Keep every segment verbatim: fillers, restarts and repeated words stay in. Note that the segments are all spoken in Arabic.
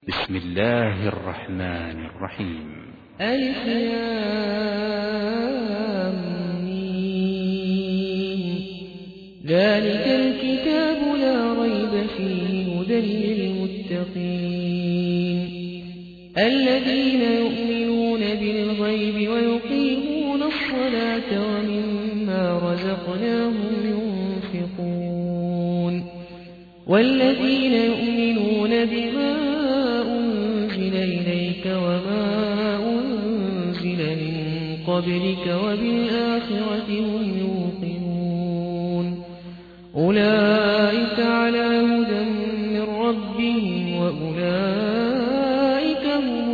بسم الله الرحمن الرحيم. ألف لام ميم. ذلك الكتاب لا ريب فيه هدى للمتقين الذين يؤمنون بالغيب ويقيمون الصلاة ومما رزقناهم ينفقون والذين يؤمنون بما أنزل إليك وما أنزل من قبلك وبالآخرة هم يوقنون أولئك على هدى من ربهم وأولئك هم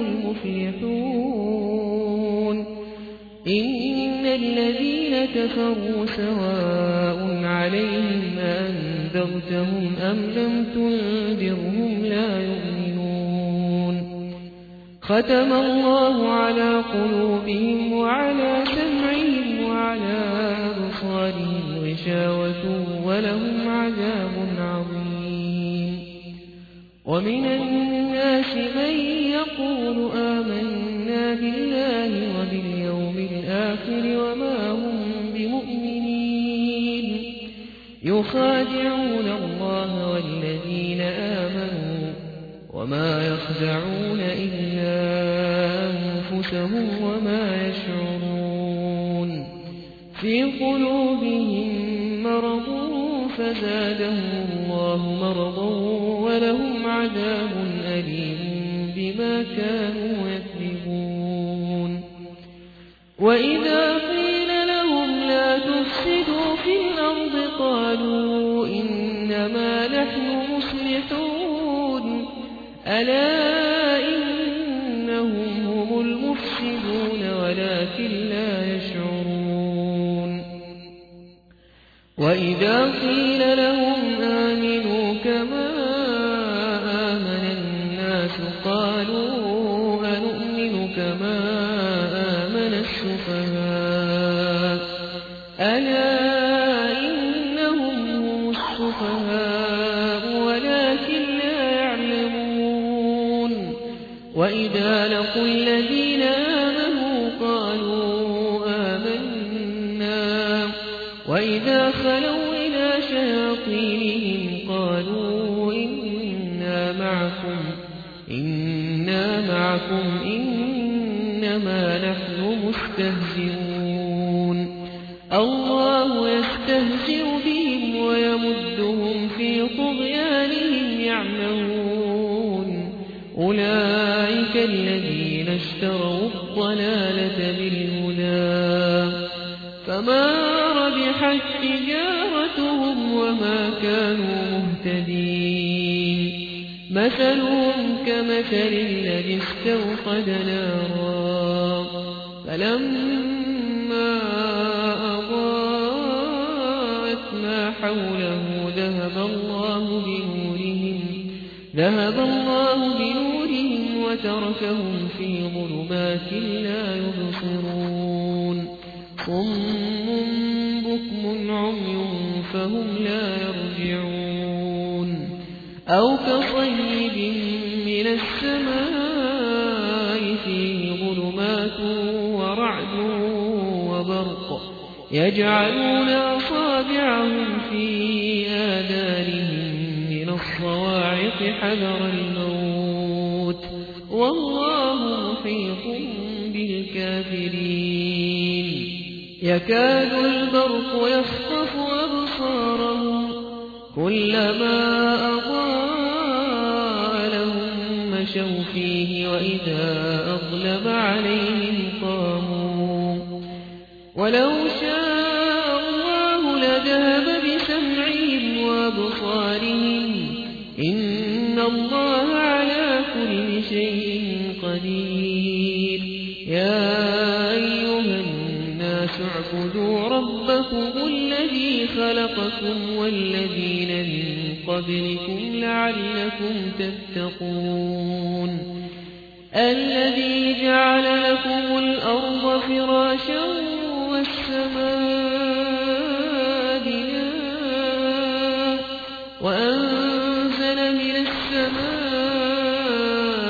المفلحون إن الذين كفروا سواء عليهم أنذرتهم أم لم تنذرهم لا يؤمنون ختم الله على قلوبهم وعلى سمعهم وعلى أبصارهم غشاوة ولهم عذاب عظيم ومن الناس من يقول آمنا بالله وباليوم الآخر وما هم بمؤمنين يخادعون الله والذين آمنوا وما يخدعون إلا أنفسهم وما يشعرون في قلوبهم مرض فزادهم الله مرضا ولهم عذاب أليم بما كانوا يكذبون وإذا قيل لهم لا تفسدوا في الأرض قالوا إنما نحن مصلحون ألا إنهم هم المفسدون ولكن لا يشعرون وإذا قيل لهم آمنوا كما آمن الناس قالوا أنؤمن كما آمن السفهاء ألا إنهم هم السفهاء ولكن لا يعلمون وإذا لقوا الذين آمنوا قالوا آمنا وإذا خلوا إلى شياطينهم قالوا إنا معكم إنا معكم إنما نحن مستهزئون الله يستهزئ بهم ويمدهم في طغيانهم يعمهون أولئك الذين اشتروا الضلالة بالهدى فما ربحت تجارتهم وما كانوا مهتدين مثلهم كمثل الذي استوقد نارا فلما أضاءت ما حوله ذهب الله بنورهم ذهب الله بنورهم وتركهم في ظلمات لا يبصرون صم بكم عمي فهم لا يرجعون أو كصيب من السماء فيه ظلمات ورعد وبرق يجعلون أصابعهم في آذانهم من الصواعق حذر الموت والله محيط بالكافرين يكاد البرق يخطف أبصارهم كلما أضاء لهم مشوا فيه وإذا أظلم عليهم قاموا ولو شاء الله لذهب بسمعهم وأبصارهم إن الله على كل شيء قدير يا أيها الناس اعبدوا ربكم الذي خلقكم والذين من قبلكم لعلكم تتقون الذي جعل لكم الأرض فراشا والسماء بناء وأنزل من السماء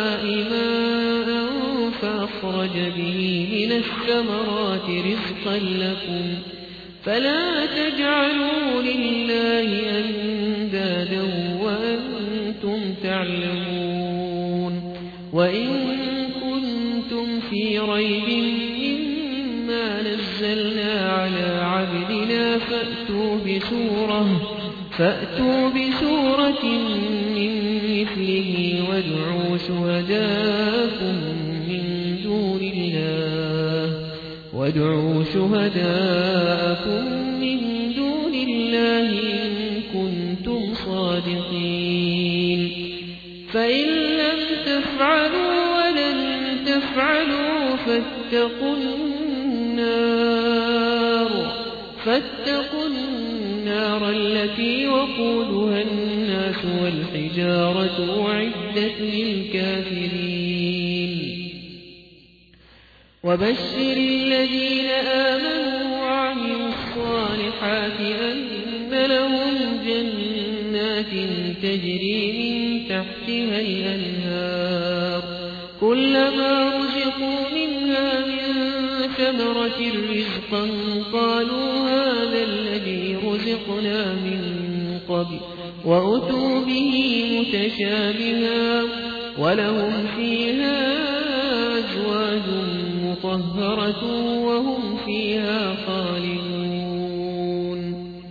أخرج به من الثمرات رزقا لكم فلا تجعلوا لله أندادا وأنتم تعلمون وإن كنتم في ريب مما نزلنا على عبدنا فأتوا بسورة فأتوا بسورة من مثله وادعوا شهداءكم من دون الله وادعوا شهداءكم من دون الله إن كنتم صادقين فإن لم تفعلوا ولن تفعلوا فاتقوا النار فاتقوا النار التي وقودها الناس والحجارة أعدت للكافرين وبشر الذين آمنوا وعملوا الصالحات أن لهم جنات تجري من تحتها الأنهار كلما رزقوا منها من ثمرة رزقا قالوا هذا الذي رزقنا من قبل وأتوا به متشابها ولهم فيها أزواج مطهرة وهم فيها خالدون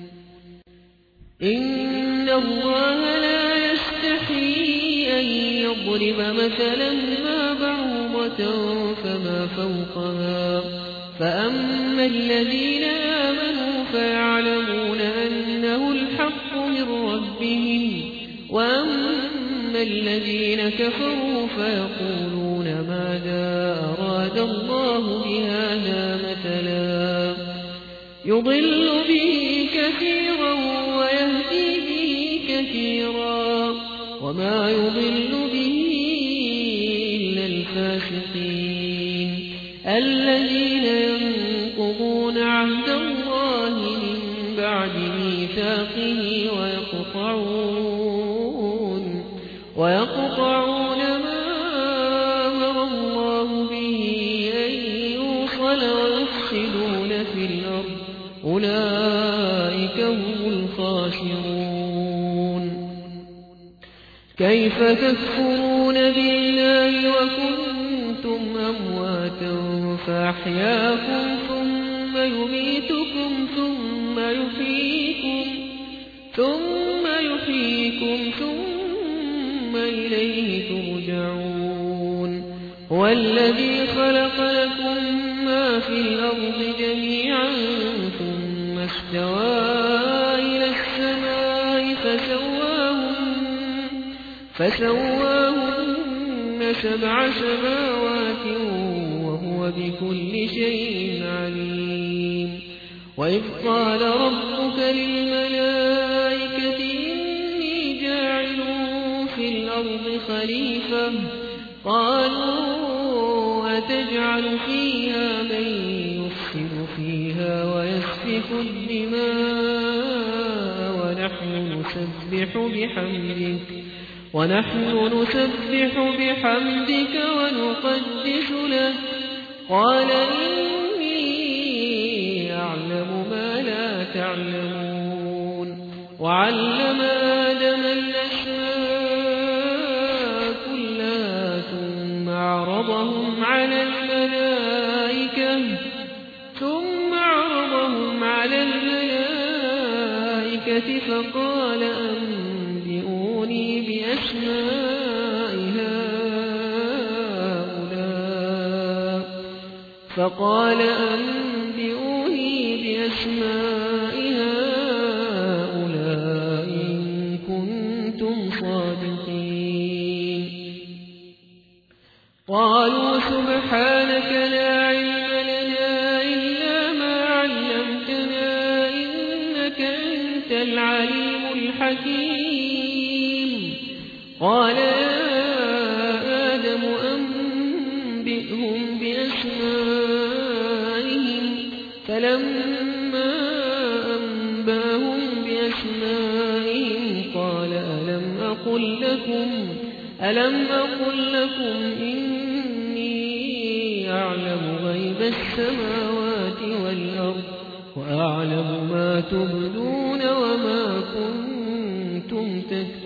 إن الله لا يستحيي أن يضرب مثلا ما بعوضة فما فوقها فأما الذين آمنوا فيعلمون أنه الحق من ربهم وأما الذين كفروا فيقولون ماذا أراد الله بهذا مثلا يضل به كثيرا ويهدي به كثيرا وما يضل به إلا الفاسقين الذين ينقضون عهد الله من بعد ميثاقه ويقطعون ويقطعون ما أمر الله به أن يوصل ويفسدون في الأرض أولئك هم الخاسرون كيف تكفرون بالله وكنتم أمواتا فأحياكم ثم يميتكم ثم يحييكم ثم يحييكم ثم إليه ترجعون هو الذي خلق لكم ما في الأرض جميعا ثم استوى إلى السماء فسواهن فسواهن سبع سماوات وهو بكل شيء عليم وإذ قال ربك للملائكة إني جاعل في الأرض خليفة قالوا أتجعل فيها من يفسد فيها ويسفك الدماء ونحن نسبح بحمدك ونحن نسبح بحمدك ونقدس لك قال إني أعلم ما لا تعلمون وعلم آدم الأسماء كلها ثم عرضهم على الملائكة ثم عرضهم على الملائكة فقال أنبئوني بأسماء هؤلاء فقال أنبئوني بأسماء هؤلاء إن كنتم صادقين قالوا سبحانك لا علم لنا إلا ما علمتنا إنك أنت العليم الحكيم قال يا آدم أنبئهم بأسمائهم فلما أنباهم بأسمائهم قال ألم أقل لكم ألم أقل لكم إني السماوات والأرض وأعلم ما تبدون وما كنتم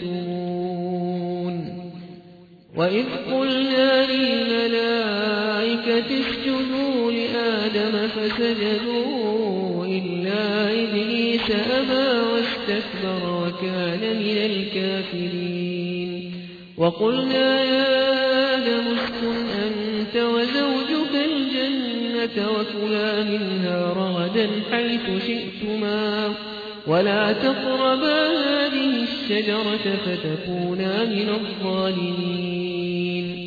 تكتمون وإذ قلنا للملائكة اسجدوا لآدم فسجدوا إلا إبليس أبى واستكبر وكان من الكافرين وقلنا يا آدم اسكن أنت وزوجك الجنة وكلا منها رغدا حيث شئتما ولا تقربا هذه الشجرة فتكونا من الظالمين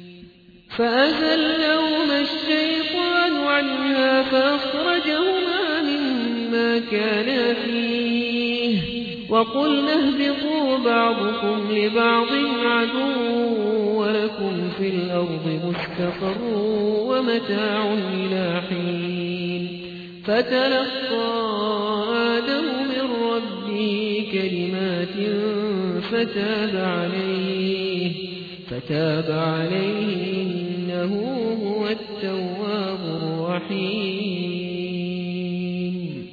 فأزلهما الشيطان عنها فأخرجهما مما كانا فيه وقلنا اهبطوا بعضكم لبعض عدو ولكم في الأرض مستقر ومتاع إلى حين فتلقى آدم من ربه كلمات فتاب عليه فتاب عليه إنه هو التواب الرحيم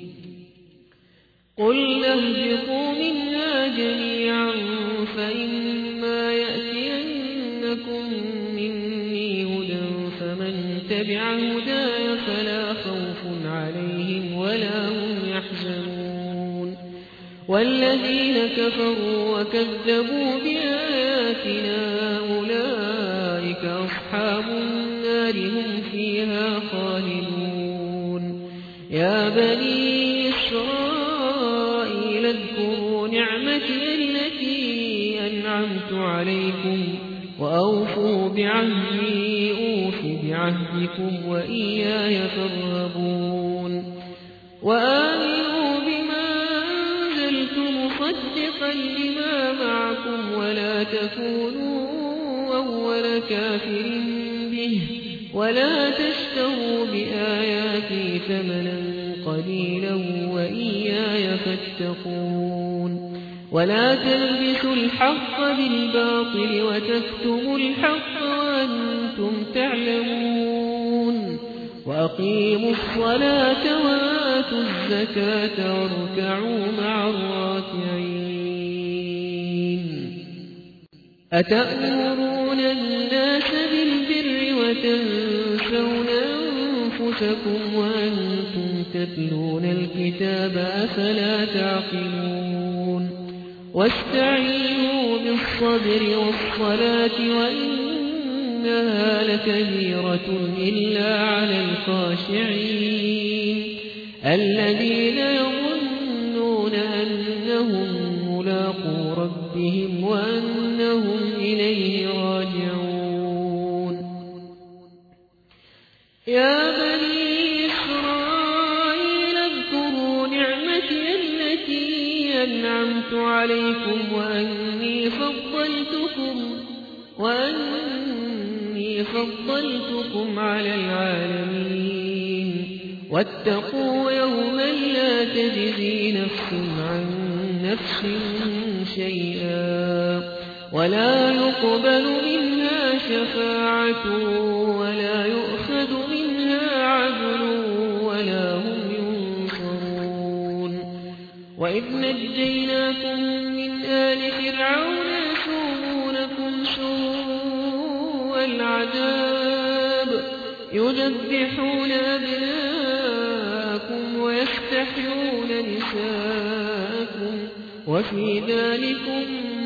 قل اهبطوا منها جميعا فإما يأتينكم مني هدى فمن تبع هداي فلا خوف عليهم ولا هم يحزنون والذين كفروا وكذبوا بآياتنا أولئك أصحاب النار هم فيها خالدون يا بني إسرائيل اذكروا نعمتي التي أنعمت عليكم وأوفوا بعهدي أوف بعهدكم وإياي فارهبون وآمنوا بما أنزلت مصدقا لما معكم ولا تكونوا أول كافر به ولا تشتروا بآياتي ثمنا قليلا وإياي فاتقون ولا تلبسوا الحق بالباطل وتكتموا الحق وأنتم تعلمون وأقيموا الصلاة وآتوا الزكاة واركعوا مع الراكعين أتأمرون الناس بالبر وتنسون أنفسكم وأنتم تتلون الكتاب أفلا تعقلون واستعينوا بالصبر والصلاة وإنها لكبيرة إلا على الخاشعين الذين يظنون أنهم ملاقو ربهم وأنهم إليه راجعون يا بني إسرائيل اذكروا نعمتي التي أنعمت عليكم وأني فضلتكم وأني فضلتكم على العالمين واتقوا يوما لا تجزي نفس عن نفس شيئا ولا يقبل منها شفاعة ولا يؤخذ منها عدل ولا هم ينصرون وإذ نجيناكم من آل فرعون يسومونكم سوء العذاب يذبحون أبناءكم ويستحيون نساءكم وفي ذلكم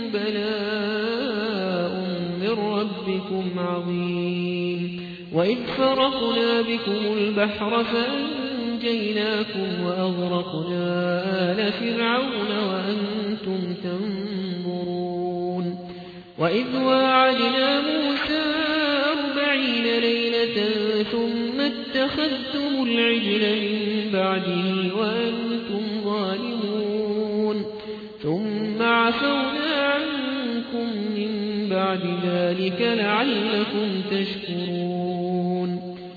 بلاء من ربكم عظيم وإذ فرقنا بكم البحر فأنجيناكم وأغرقنا آل فرعون وأنتم تنظرون وإذ واعدنا موسى أربعين ليلة ثم اتخذتم العجل من بعده وأنتم ظالمون ثم عفونا عنكم من بعد ذلك لعلكم تشكرون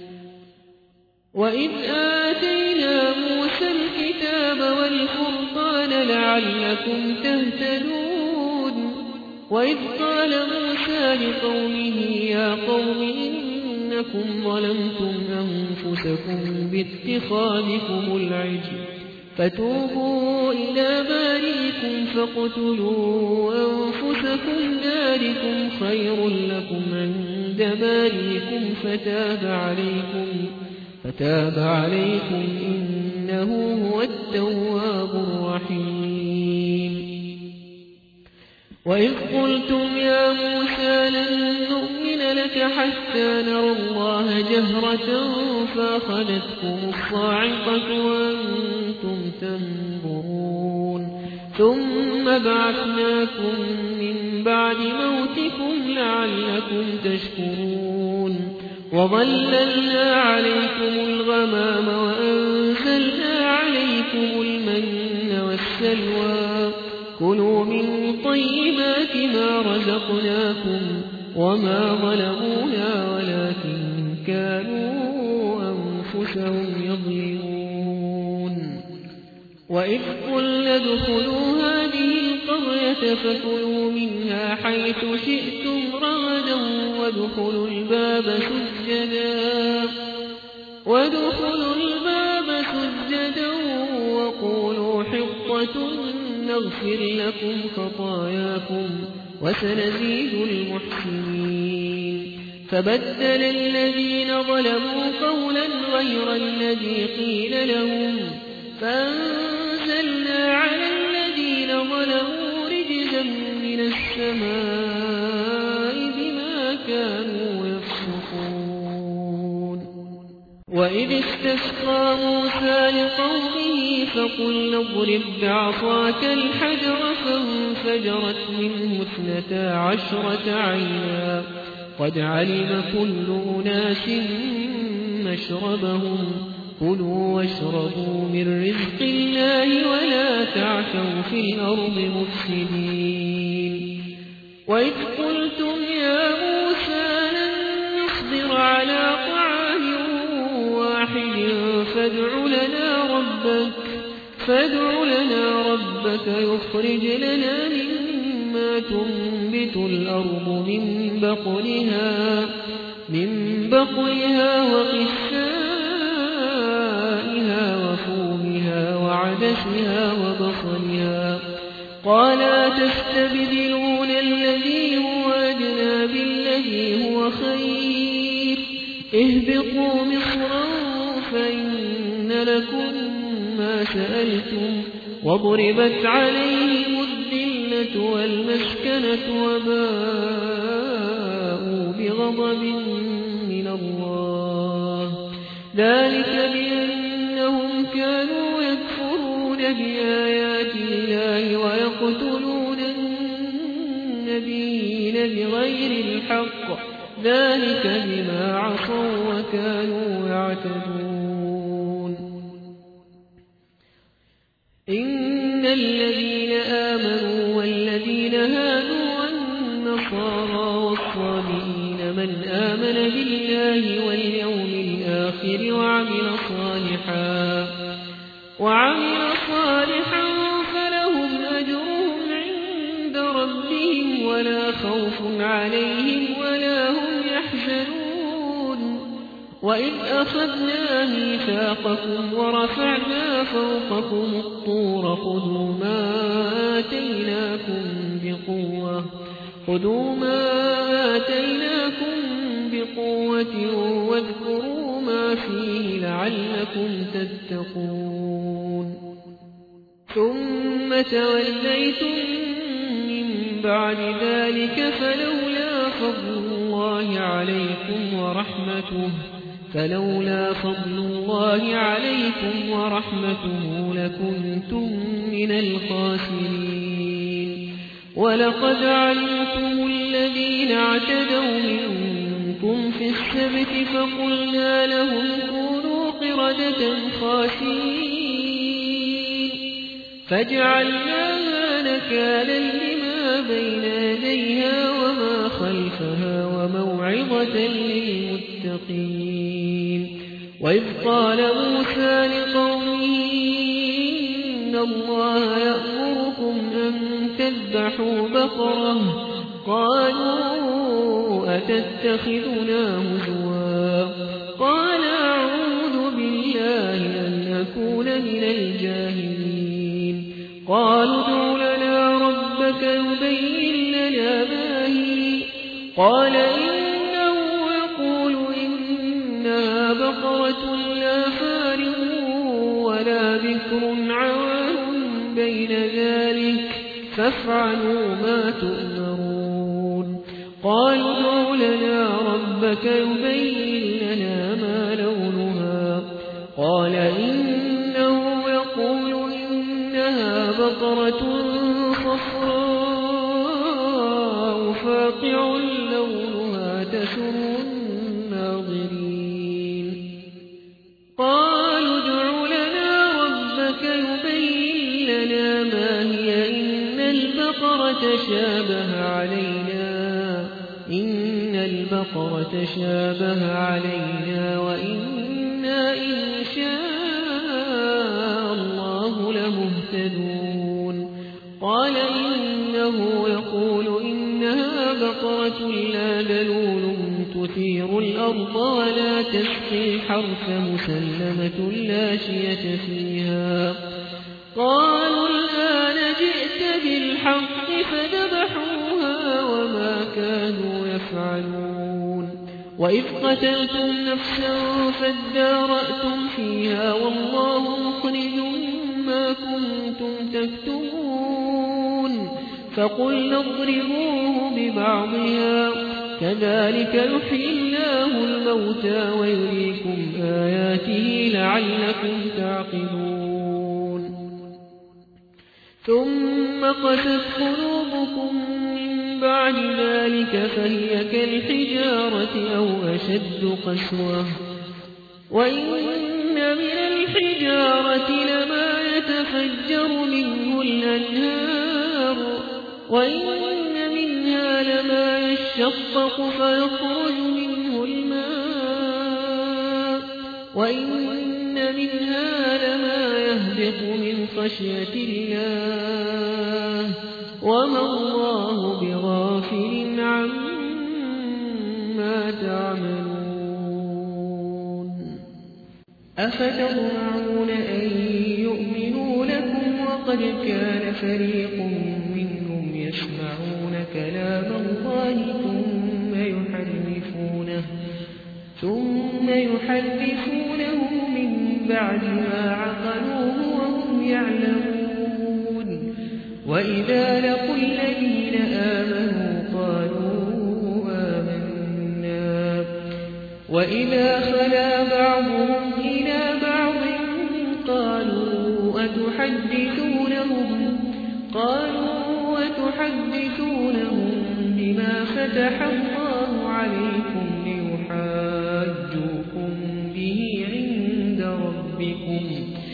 وإذ آتينا موسى الكتاب والفرقان لعلكم تهتدون وإذ قال موسى لقومه يا قوم إن أنكم ظلمتم أنفسكم باتخاذكم العجل فتوبوا إلى بارئكم فاقتلوا أنفسكم ذلكم خير لكم عند بارئكم فتاب عليكم فتاب عليكم إنه هو التواب الرحيم. وإذ قلتم يا موسى لن نؤمن لك حتى نرى الله جهرة فأخذتكم الصاعقة وأنتم تنظرون ثم بعثناكم من بعد موتكم لعلكم تشكرون وظللنا عليكم الغمام وأنزلنا عليكم المن والسلوى كلوا من طيبات ما رزقناكم وما ظلمونا ولكن كانوا أنفسهم يظلمون. وإذ قلنا ادخلوا هذه القرية فكلوا منها حيث شئتم رغدا وادخلوا الباب سجدا وادخلوا الباب سجدا وقولوا حطة نغفر لكم خطاياكم وسنزيد المحسنين. فبدل الذين ظلموا قولا غير الذي قيل لهم فأنزلنا على الذين ظلموا رجزا من السماء بما كانوا يفسقون. وإذ استسقى موسى لقومه فقلنا اضرب بعصاك الحجر فانفجرت منه اثنتا عشرة عينا قد علم كل أناس مشربهم كلوا واشربوا من رزق الله ولا تعثوا في الأرض مفسدين. وإذ قلتم يا موسى لن نصبر على طعام واحد فادع لنا ربك فادع لنا ربك يخرج لنا مما تنبت الأرض من بقلها من بقلها وقثائها وفومها وعدسها وبصلها قال تستبدلون الذي هو أدنى بالذي هو خير اهبطوا مصرا فإن لكم ما سألتم وضربت عليهم الذلة والمسكنة وباءوا بغضب من الله ذلك بأنهم كانوا يكفرون بآيات الله ويقتلون النبيين بغير الحق ذلك بما عصوا وكانوا يعتدون. إن الذين آمنوا والذين هادوا والنصارى والصابئين من آمن بالله واليوم الآخر وعمل صالحا وعمل صالحا فلهم أجرهم عند ربهم ولا خوف عليهم ولا هم يحزنون. وإذ أخذنا ميثاقكم ورفعنا فوقكم الطور خذوا ما آتيناكم بقوة خذوا ما آتيناكم بقوة واذكروا ما فيه لعلكم تتقون. ثم توليتم من بعد ذلك فلولا فضل الله عليكم ورحمته فلولا فضل الله عليكم ورحمته لكنتم من الخاسرين. ولقد علمتم الذين اعتدوا منكم في السبت فقلنا لهم كونوا قردة خاسئين فجعلناها نكالا لما بين يديها وما خلفها وموعظة للمتقين. وإذ قال موسى لقومه إن الله يأمركم أن تذبحوا بقرة قالوا أتتخذنا هزوا قال أعوذ بالله أن أكون من الجاهلين قالوا ادع لنا ربك يبين لنا ما هي قال إنه يقول إنها بقرة لا فارغ ولا بكر عوان بين ذلك فافعلوا ما تؤمرون قالوا ادع لنا ربك يبين لنا ما لونها قال إنه يقول إنها بقرة صفراء فاقع لونها تسر الناظرين قالوا ادع لنا ربك يبين لنا ما هي إن البقرة شابه علينا إن البقرة شابه علينا وإنا إن شاء الله لمهتدون قال إنه يقول إنها بقرة لا ذلول تثير الأرض ولا تسقي الحرث مسلمة لا شية فيها قالوا الآن جئت بالحق فذبحوها وما كانوا يفعلون وإذ قتلتم نفسا فادارأتم فيها والله مخرج ما كنتم تكتمون فقلنا اضربوه ببعضها كذلك يحيي الله الموتى ويريكم آياته لعلكم تعقلون ثم قست قلوبكم من بعد ذلك فهي كالحجارة أو أشد قسوة وإن من الحجارة لما يتفجر منه الأنهار وإن منها لما يشقق فيخرج منه الماء وإن منها لما يهبط من خشية الله وما الله بغافل عما تعملون أفتطمعون أن يؤمنوا لكم وقد كان فريق منهم يسمعون كلام الله ثم يحرفونه ثم يحرفونه من بعد ما عقلوه وهم يعلمون وإذا لقوا الذين آمنوا قالوا آمنا وإذا خلا بعضهم إلى بعض قالوا أتحدثونهم قالوا أتحدثونهم بما فتح الله عليكم ليحاجوكم به عند ربكم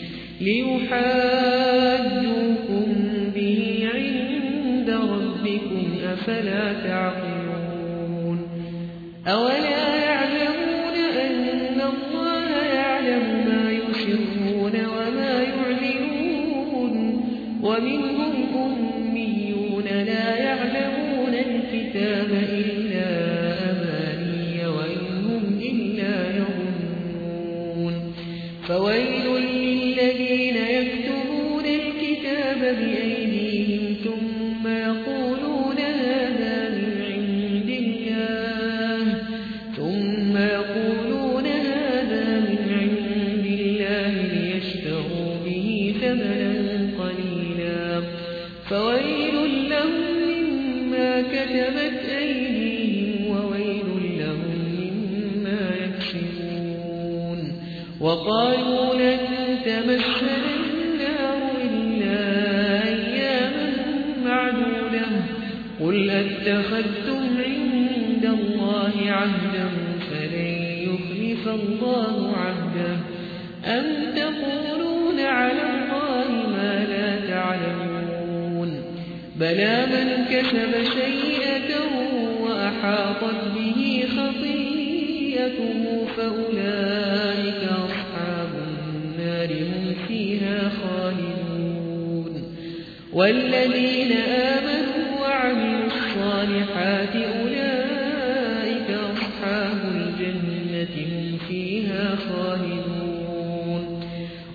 ليحاجوكم به عند ربكم أفلا تعقلون أولا يعلمون أن الله يعلم ما يسرون وما يعلنون ومنهم أميون لا يعلمون الكتاب إلا أماني وإن هم إلا يظنون فويل للذين يكتبون الكتاب بأيديهم ثم يقولون هذا من عند الله ثم يقولون هذا من عند الله ليشتروا به ثمنا قليلا فويل لهم مما كتبت أيديهم وويل لهم مما يكسبون وقالوا لن تمسنا النار إلا أياما معدودة قل أتخذتم عند الله عهدا فلن يخلف الله عهده أم تقولون على الله ما لا تعلمون بلى من كسب سيئة وأحاطت به خطيئته فأولئك أصحاب النار هم فيها خالدون والذين آمنوا وعملوا الصالحات أولئك أصحاب الجنة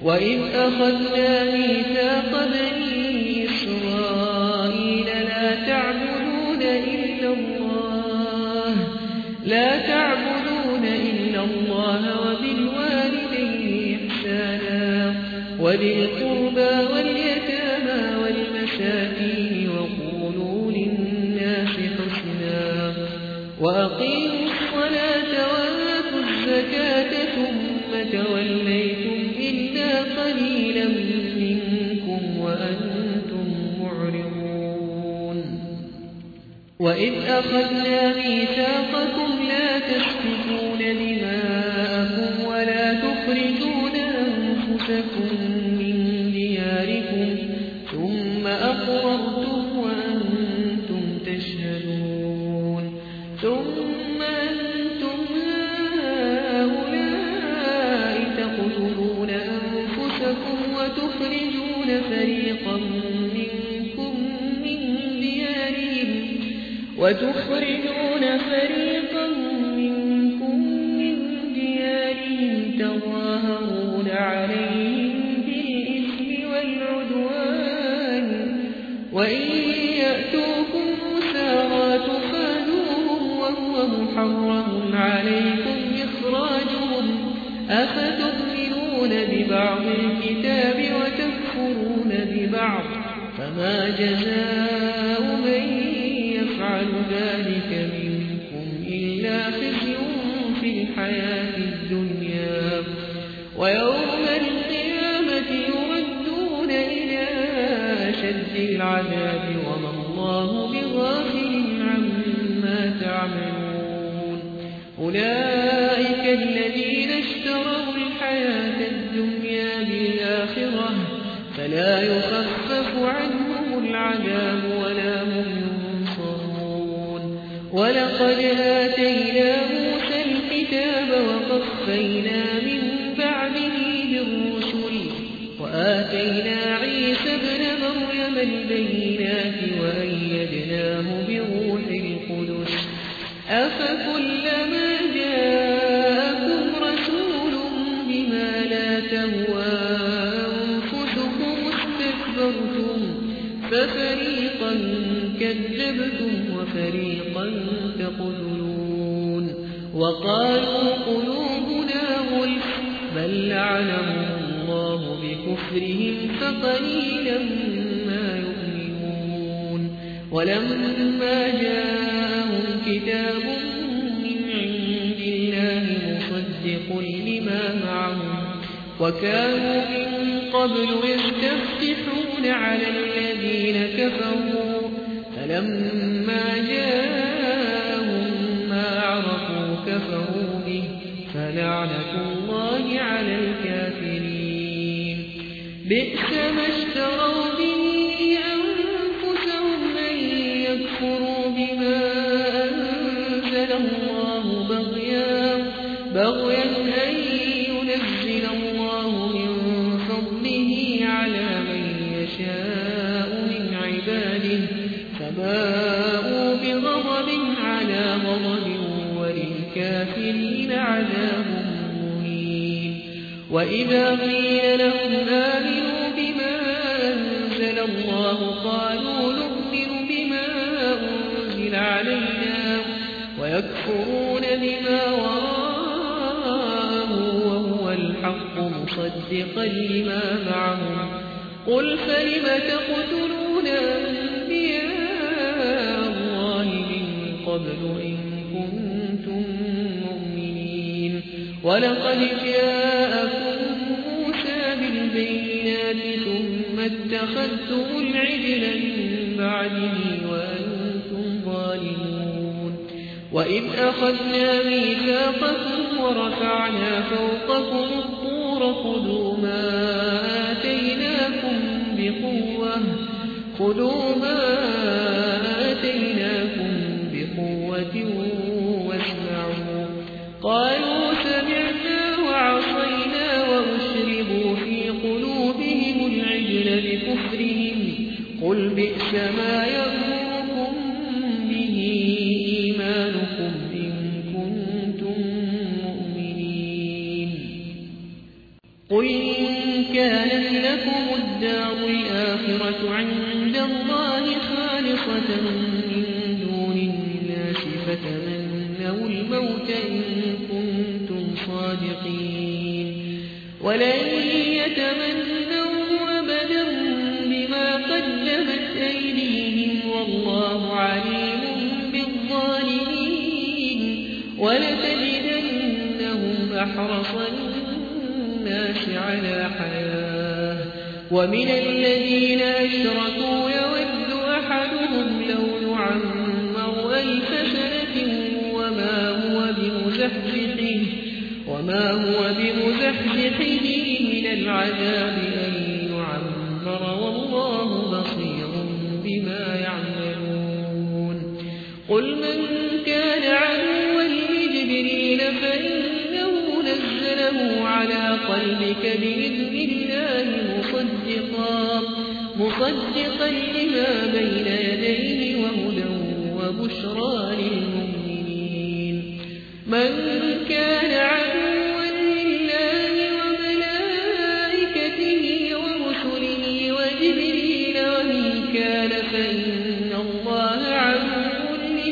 وإذ أخذنا ميثاق بني إسرائيل لا تعبدون إلا الله لا تعبدون إلا الله وبالوالدين إحسانا وذي القربى واليتامى والمساكين وقولوا للناس حسنا وأقيموا الصلاة وآتوا الزكاة ثم توليتم إلا قليلا منكم وأنتم معرضون وإذ أخذنا ميثاقكم لا تسفكون دماءكم ولا تخرجون أنفسكم من دياركم ثم أقررتم وأنتم تشهدون ثم أنتم هؤلاء تقتلون أنفسكم وتخرجون فريقا منكم من ديارهم وتخرجون فريقا منكم من ديارهم تظاهرون عليهم بالإثم والعدوان وإن يأتوكم أسارى تفادوهم وهو محرم عليكم إخراجهم أفتؤمنون ببعض الكتاب وتكفرون ببعض فما جزاء من يفعل ذلك منكم إلا خزي في الحياة الدنيا ويوم القيامة يردون إلى أشد العذاب وما الله بغافل عما تعملون أولئك الذين اشتروا الحياة الدنيا بالآخرة فلا يخفف عنهم العذاب ولا هم ينصرون ولقد آتينا موسى الكتاب وقفينا من بعده بالرسل وآتينا عيسى ابن مريم البينات وأيدناه بروح القدس أفكلما جاءكم رسول بما لا تهوى أنفسكم استكبرتم ففريقا كذبتم وفريقا تقتلون وقالوا قلوبنا غلف بل لعنهم الله بكفرهم فقليلا ما يؤمنون ولما جاءهم كتاب من عند الله مصدق لما معهم وكانوا من قبل يستفتحون على الذين كفروا فلما جاءهم ما عرفوا كفروا به فلعنة الله على الكافرين بئس ما اشتروا به أنفسهم أن يكفروا بما أنزل الله بغيا بغيا أن ينزل الله من فضله على من يشاء من عباده فباءوا بغضب على غضب وللكافرين عذاب مهين وإذا قيل لهم آمنوا بما أنزل الله قالوا نؤمن بما أنزل علينا ويكفرون بما وراءه وهو الحق مصدقا لما معهم قل فلم تقتلون أنبياء الله من قبل إن كنتم مؤمنين ولقد جاءكم موسى بالبينات ثم اتخذتم العجل من بعده وأنتم ظالمون وإذ أخذنا ميثاقكم ورفعنا فوقكم الطور خذوا ما آتيناكم بقوة خذوا ما آتيناكم بقوة واسمعوا قالوا سمعنا وعصينا وأشربوا في قلوبهم العجل بكفرهم قل بئس ما يأمركم به إيمانكم إن كنتم مؤمنين قل إن الموت إن كنتم صادقين ولن يتمنوا أبدا بما قدمت أيديهم والله عليم بالظالمين ولتجدنهم أحرص الناس على حياة ومن الذين أشركوا يود أحدهم لو يعمر ألف سنة وما هو بمزحزحه وما هو بمزحزحه من العذاب أن يعمر والله بصير بما يعملون قل من كان عدوا لجبريل فإنه نزله على قلبك بإذن الله مصدقا مصدقا لما بين يديه وهدى وبشرى للمؤمنين من كان عدوا لله وملائكته ورسله وجبريل وميكال فإن الله عدو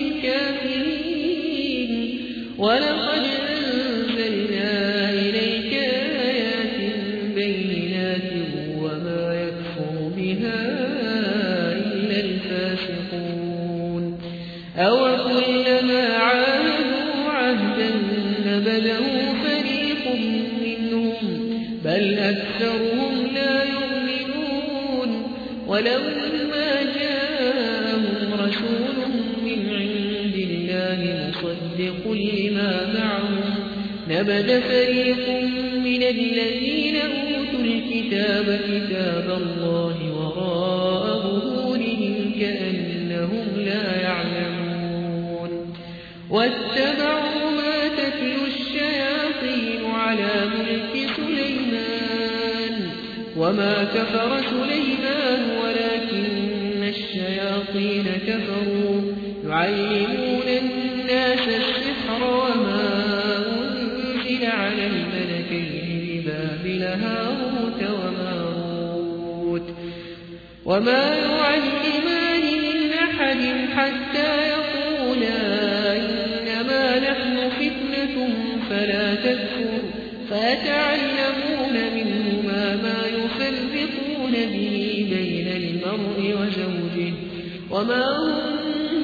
للكافرين ولقد أنزلنا إليك آيات بينات وما يكفر بها إلا الفاسقون أوكلما عاهدوا عهدا نبذه فريق منهم بل أكثرهم لا يؤمنون ولما جاءهم رسول من عند الله مصدق لما معهم نبذ فريق من الذين أوتوا الكتاب كتاب الله وراء ظهورهم كأنهم لا يعلمون واتبعوا ما تتلو الشياطين على ملك سليمان وما كفر سليمان ولكن الشياطين كفروا يعلمون الناس السحر وما أنزل على الملكين ببابل هاروت وماروت وما يعلمان من أحد حتى يقولا إنما نحن فتنة فلا تكفر فيتعلمون منهما ما يفرقون به بين المرء وزوجه وما هم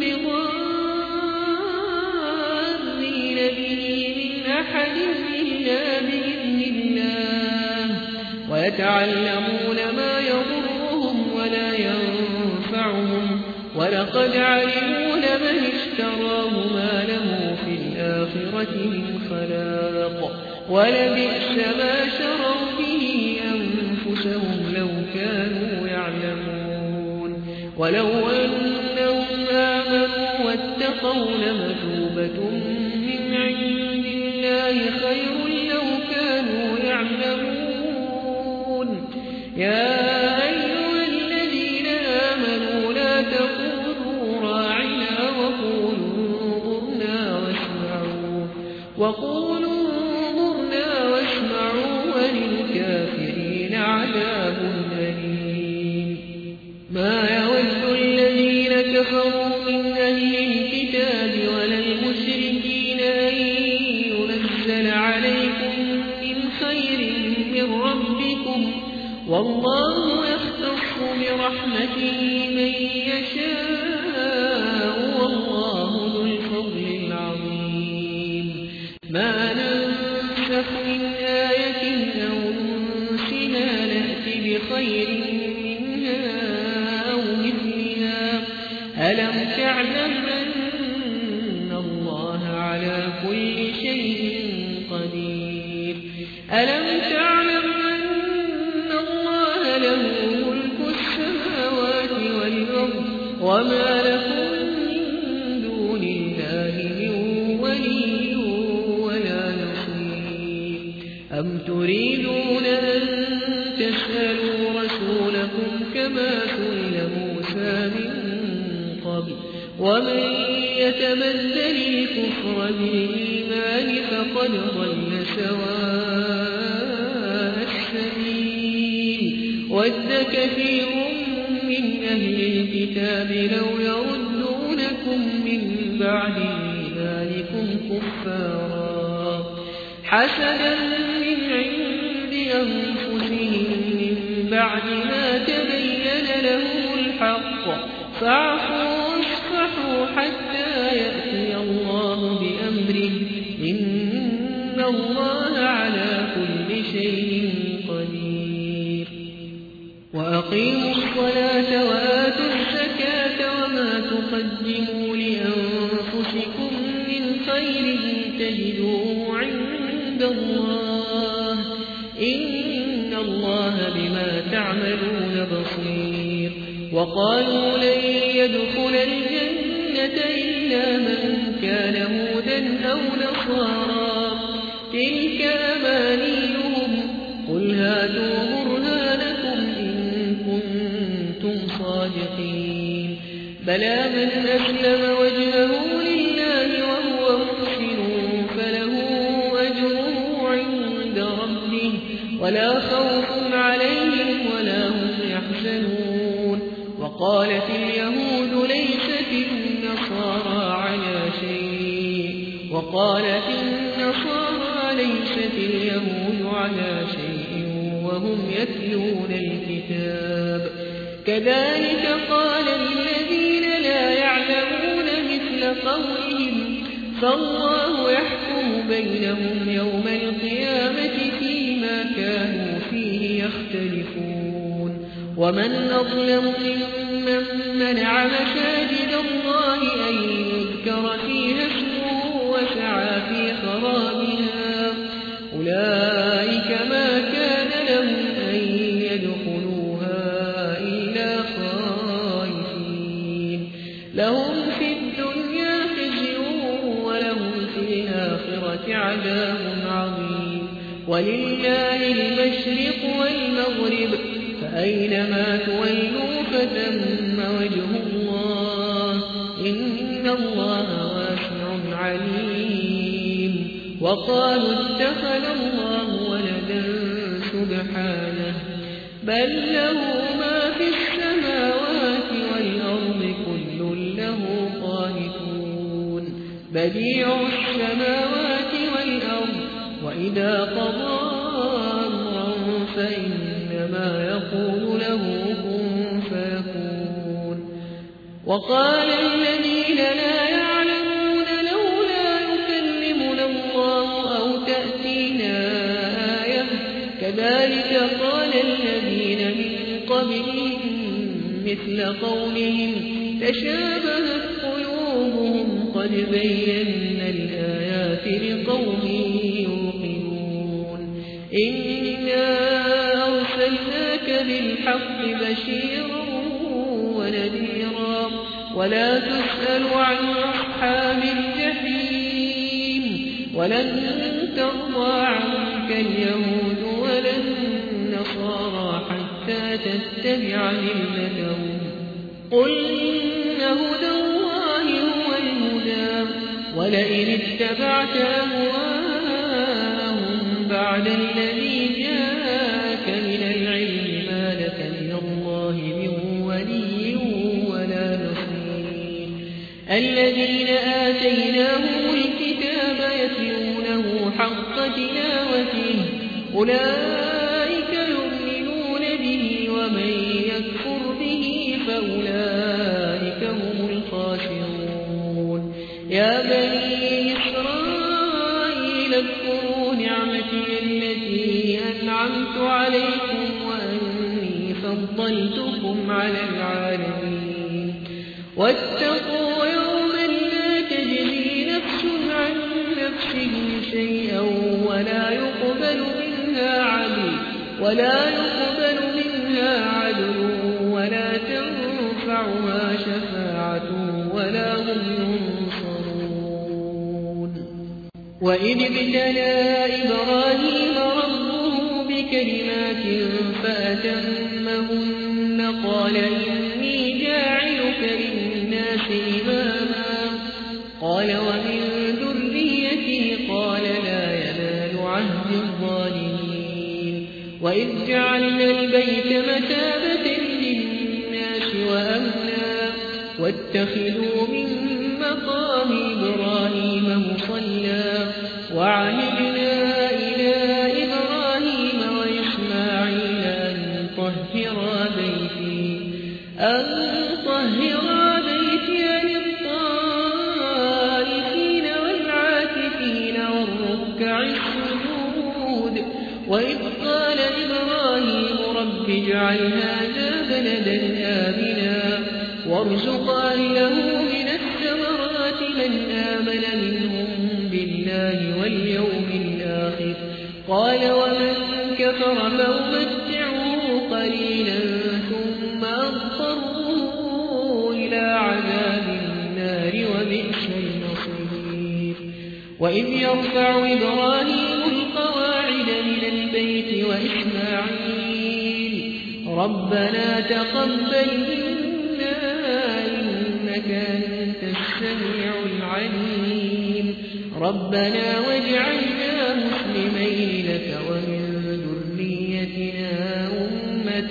بضارين به من أحد إلا بإذن الله ويتعلمون ما يضرهم ولا ينفعهم ولقد علموا لمن اشتراه ما له في الآخرة من خلاق ولبئس ما شروا به أنفسهم لو كانوا يعلمون ولو أنهم آمنوا واتقوا لمثوبة من عند الله خير لو كانوا يعلمون يا أيها الذين آمنوا لا تقولوا راعنا وقولوا انظرنا واسمعوا وقولوا انظرنا واسمعوا وللكافرين عذاب أليم ما يود الذين كفروا من أهل الكتاب ولا المشركين أن ينزل عليكم من خير من ربكم والله يختص برحمته من يشاء والله ذو الفضل العظيم ما ننسخ من آية أو ننسها نأتي بخير منها أو مثلها ألم تعلم أن الله على كل شيء قدير ألم تعلم أن الله له ملك السماوات والأرض وما لكم من دون الله من ولي ولا نصير أم تريدون أن تسألوا رسولكم كما سئل موسى من قبل ومن يتمنى الكفر بالإيمان فقد ضل سواء السبيل ود كثير من أهل الكتاب لو يردونكم من بعد إيمانكم كفارا كفارا حسدا من عند أنفسهم من بعد ما تبين لهم الحق فاعفوا واصفحوا حتى يأتي الله بأمره إن الله على كل شيء قدير وأقيموا الصلاة وآتوا الزكاة وما تقدموا لأنفسكم من خير تجدوه عند الله إن الله بما تعملون بصير وقالوا لن يدخل الجنة إلا من كان هودا أو نصارى تلك أمانيهم قل هاتوا برهانكم إن كنتم صادقين بلى من أسلم وجهه لله وهو محسن فله أجره عند ربه ولا خوف عليهم ولا هم يحزنون وقالت اليهود ليست النصارى على شيء وقالت النصارى ليست اليهود على شيء وهم يتلون الكتاب كذلك قال الذين لا يعلمون مثل قولهم فالله يحكم بينهم يوم القيامة فيما كانوا فيه يختلفون ومن أظلم ممن منع مساجد الله أن يذكر فيها اسمه وسعى في خرابها أولئك ما كان لهم أن يدخلوها إلا خائفين لهم في الدنيا خزي ولهم في الآخرة عذاب عظيم ولله المشرق والمغرب فأينما تولوا فثم وجه الله إن الله واسع عليم وقالوا اتخذ الله ولدا سبحانه بل له ما في السماوات والأرض كل له قانتون بديع السماوات والأرض وإذا قضى أمرا فإنما يقول له كن فيكون وقال الذين لا يعلمون لولا يكلمنا الله أو تأتينا آية كذلك قال الذين من قبلهم مثل قولهم تشابهت قلوبهم قد بينا الآيات لقوم يوقنون إنا أرسلناك بالحق بشيرا ونذيرا ولا تسأل عن أصحاب الجحيم ولن ترضى عنك اليهود ولا النصارى حتى تتبع ملتهم قل إن هدى الله هو الهدى ولئن اتبعت أهواءهم بعد الذي جاءك من العلم ما لك من الله من ولي ولا نصير الذين آتيناهم الكتاب يتلونه حق تلاوته أولئك يؤمنون به ومن يكفر به فأولئك هم الخاسرون يا بني إسرائيل اذكروا نعمتي التي أنعمت عليكم وأني فضلتكم على العالمين واتقوا يوما لا تجزي نفس عن نفس شيئا ولا يقبل منها عدل ولا يقبل منها عدل ولا تنفعها شفاعة ولا هم ينصرون وإذ ابتلى إبراهيم ربه بكلمات فأتمهن قال إني جاعلك للناس إماما قال ومن ذريتي قال لا ينال عهد الظالمين وإذ جعلنا البيت مثابة للناس وأمنا واتخذوا من مقام إبراهيم مصلى وعهدنا إلى إبراهيم وإسماعيل أن طهرا بيتي أن طهرا بيتي للطائفين والعاكفين والركع السجود وإذ قال إبراهيم رب اجعل هذا بلدا آمنا وارزق أهله من الثمرات من آمن منهم بالله واليوم الآخر قال ومن كفر فأمتعه قليلا ثم أضطره إلى عذاب النار وبئس المصير وإذ يرفع إبراهيم القواعد من البيت وإسماعيل ربنا تقبل منا إنك أنت السميع العليم ربنا واجعلنا مسلمين لك ومن ذريتنا أمة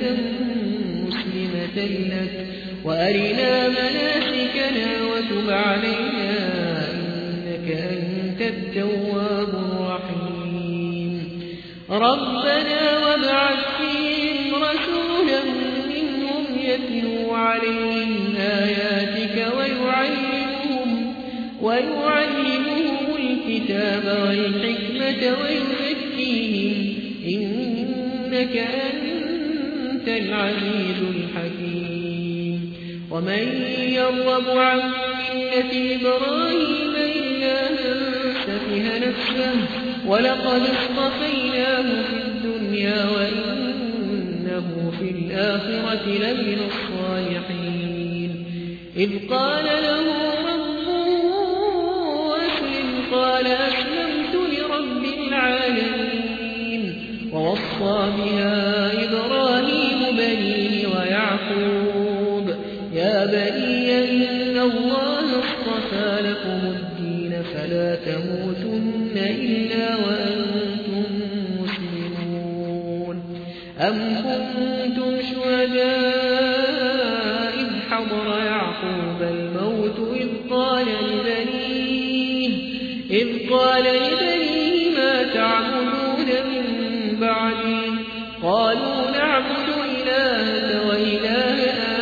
مسلمة لك وأرنا مناسكنا وتب علينا إنك أنت التواب الرحيم ربنا وابعث فيهم رسولا منهم يتلو عليهم آياتك ويعلمهم ويعلمهم الكتاب والحكمة ويزكيهم إنك أنت العزيز الحكيم ومن يرغب عن ملة إبراهيم إلا من سفه نفسه ولقد اصطفيناه في الدنيا وإنه في الآخرة لمن الصالحين إذ قال له ربه أسلم قال أسلمت لرب العالمين ووصى بها إبراهيم بنيه ويعقوب يا بني إن الله اصطفى لكم الدين فلا تموتن إلا وأنتم مسلمون أم كنتم شهداء إذ حضر يعقوب الموت إذ قال لبنيه إذ قال لبنيه ما تعبدون من بعدي قالوا نعبد إلهك وإله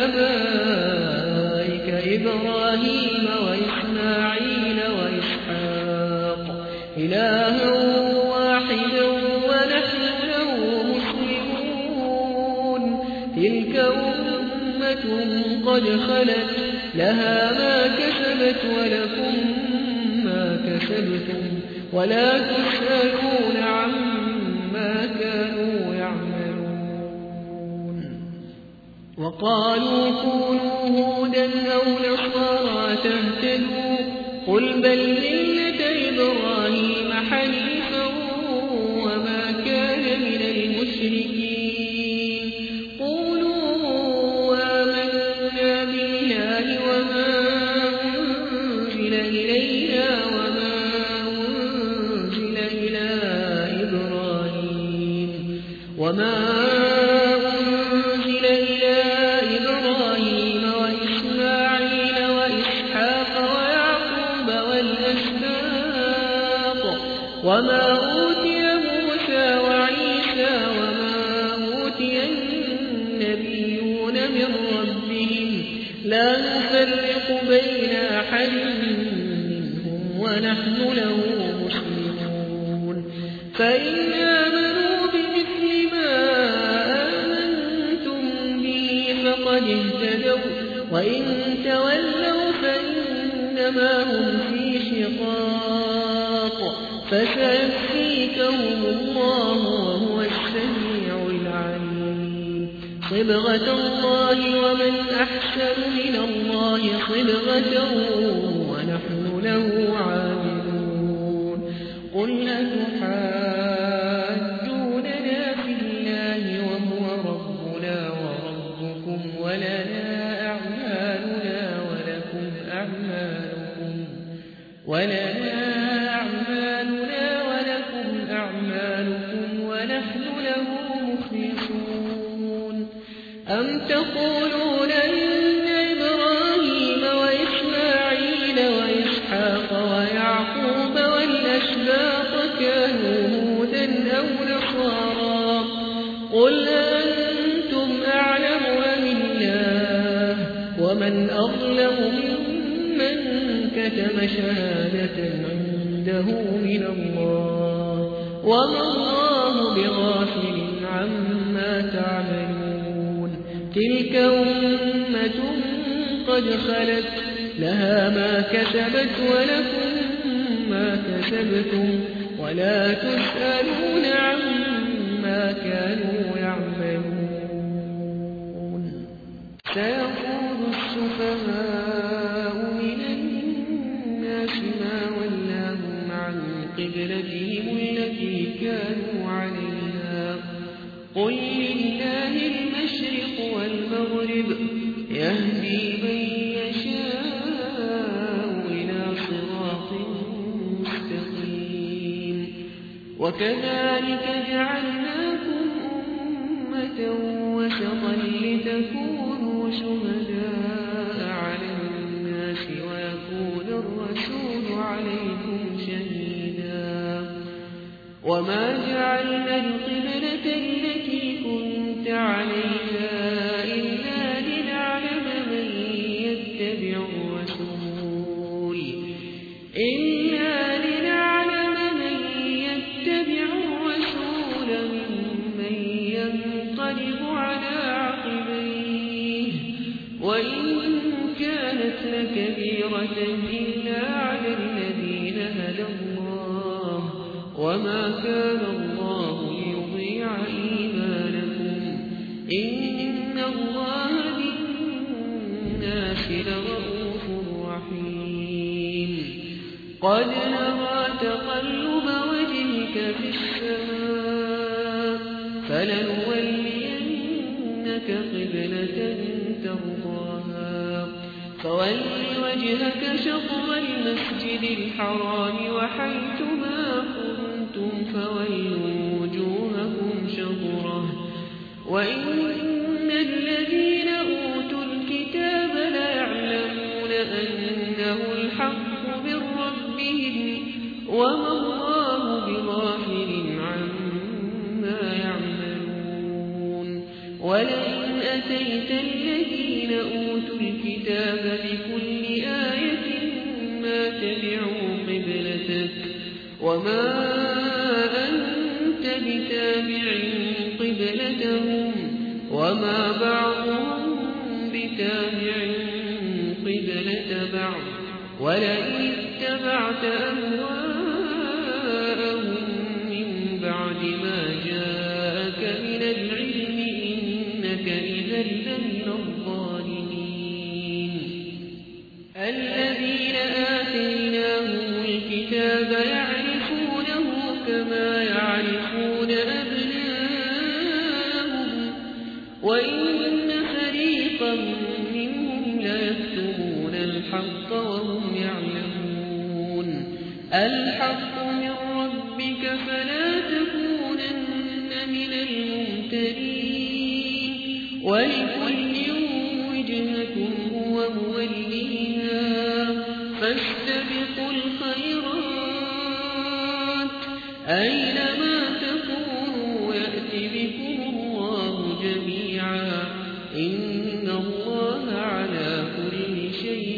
آبائك إبراهيم وإسماعيل وإسحاق إلها واحدا ونحن له مسلمون تلك أمة قد خلت لها ما كسبت ولكم ما كسبتم ولا تسألون عما كانوا يعملون وقالوا كونوا هودا أو نصارى تهتدوا قل بل ملة إبراهيم حنيفا وما كان من المشركين قولوا آمنا بالله وما أنزل إلينا وما أنزل إلى إبراهيم وما أنزل إلى إبراهيم وإسماعيل وإسحاق ويعقوب والأسباط وما أوتي موسى وعيسى وما أوتي النبيون من ربهم لا نفرق بين أحد منهم ونحن له مسلمون فإن آمنوا بمثل ما آمنتم به فقد اهتدوا وإن تولوا فإنما هم في شقاق فسيكفيكهم الله وهو السميع العليم صبغة الله ومن أحسن من الله صبغة ونحن له عابدون قل أتحاجوننا في الله وهو ربنا وربكم ولنا أعمالنا ولكم أعمالكم ولنا أعمالنا ولكم أعمالكم ونحن له مخلصون أم تقولون إن إبراهيم وإسماعيل وإسحاق ويعقوب والأسباط أو نصارى قل أنتم أعلم أم الله ومن أظلم ممن كتم شهادة عنده من الله وما الله بغافل عما تعملون تلك أمة قد خلت لها ما كسبت ولكم ما كسبتم ولا تسألون عما كانوا يعملون سيقول السفهاء من الناس ما ولاهم عن قبلتهم التي كانوا عليها قل لله المشرق والمغرب يهدي من يشاء إلى صراط مستقيم وكذلك جعلناكم أمة وسطا لتكونوا شهداء على الناس ويكون الرسول عليكم شهيدا وما جعلنا القبلة التي كنت عليها إلا لنعلم من يتبع الرسول إلا لنعلم من يتبع الرسول ممن ينقلب على عقبيه وإن كانت لكبيرة إلا على الذين هدى الله وما كان الله ليضيع إيمانكم إن الله بالناس لرءوف رحيم قد نرى تقلب وجهك في السماء فلنولينك قبلة ترضاها فول وجهك شطر المسجد الحرام وحيثما كنتم فولوا وجوهكم شطره وإن الذين أوتوا الكتاب ليعلمون أنه الحق من ربهم وما الله بغافل عما يعملون ولئن أتيت الذين أوتوا الكتاب بكل آية ما تبعوا قبلتك وما أنت بتابع قبلتهم وما بعضهم بتابع قبلة بعض ولئن اتبعت أهواءهم من بعد ما جاءك من العلم إنك إذا لمن الظالمين الذين آتيناهم الكتاب يعرفونه كما يعرفون أبناءهم وإن فريقا منهم ليكتمون الحق وهم يعلمون الحق من ربك فلا تكونن من الممترين ولكل وجهة هو موليها فاستبقوا الخيرات أينما تكونوا يأت بكم الله جميعا إن الله على كل شيء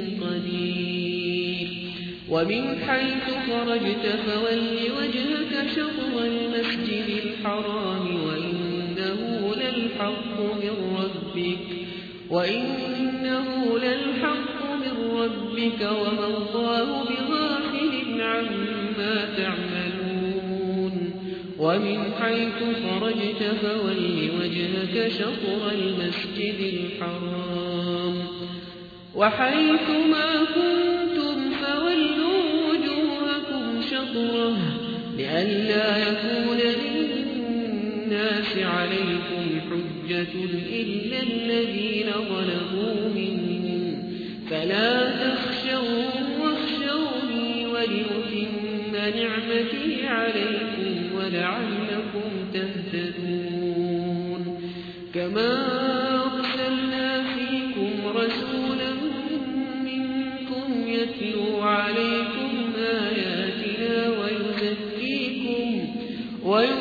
قدير ومن حيث خرجت فول وجهك شطر المسجد الحرام وإنه للحق من ربك وإنه للحق من ربك وما الله بغافل عما تعملون ومن حيث خرجت فول وجهك شطر المسجد الحرام وحيث ما كنتم فولوا وجوهكم شطره لئلا يكون للناس عليكم حجة إلا الذين ظلموا منهم فلا تخشوهم واخشوني ولأتم نعمتي عليكم ولعلكم تهتدون كما أرسلنا فيكم رسولا منكم يتلو عليكم آياتنا ويزكيكم ويزكيكم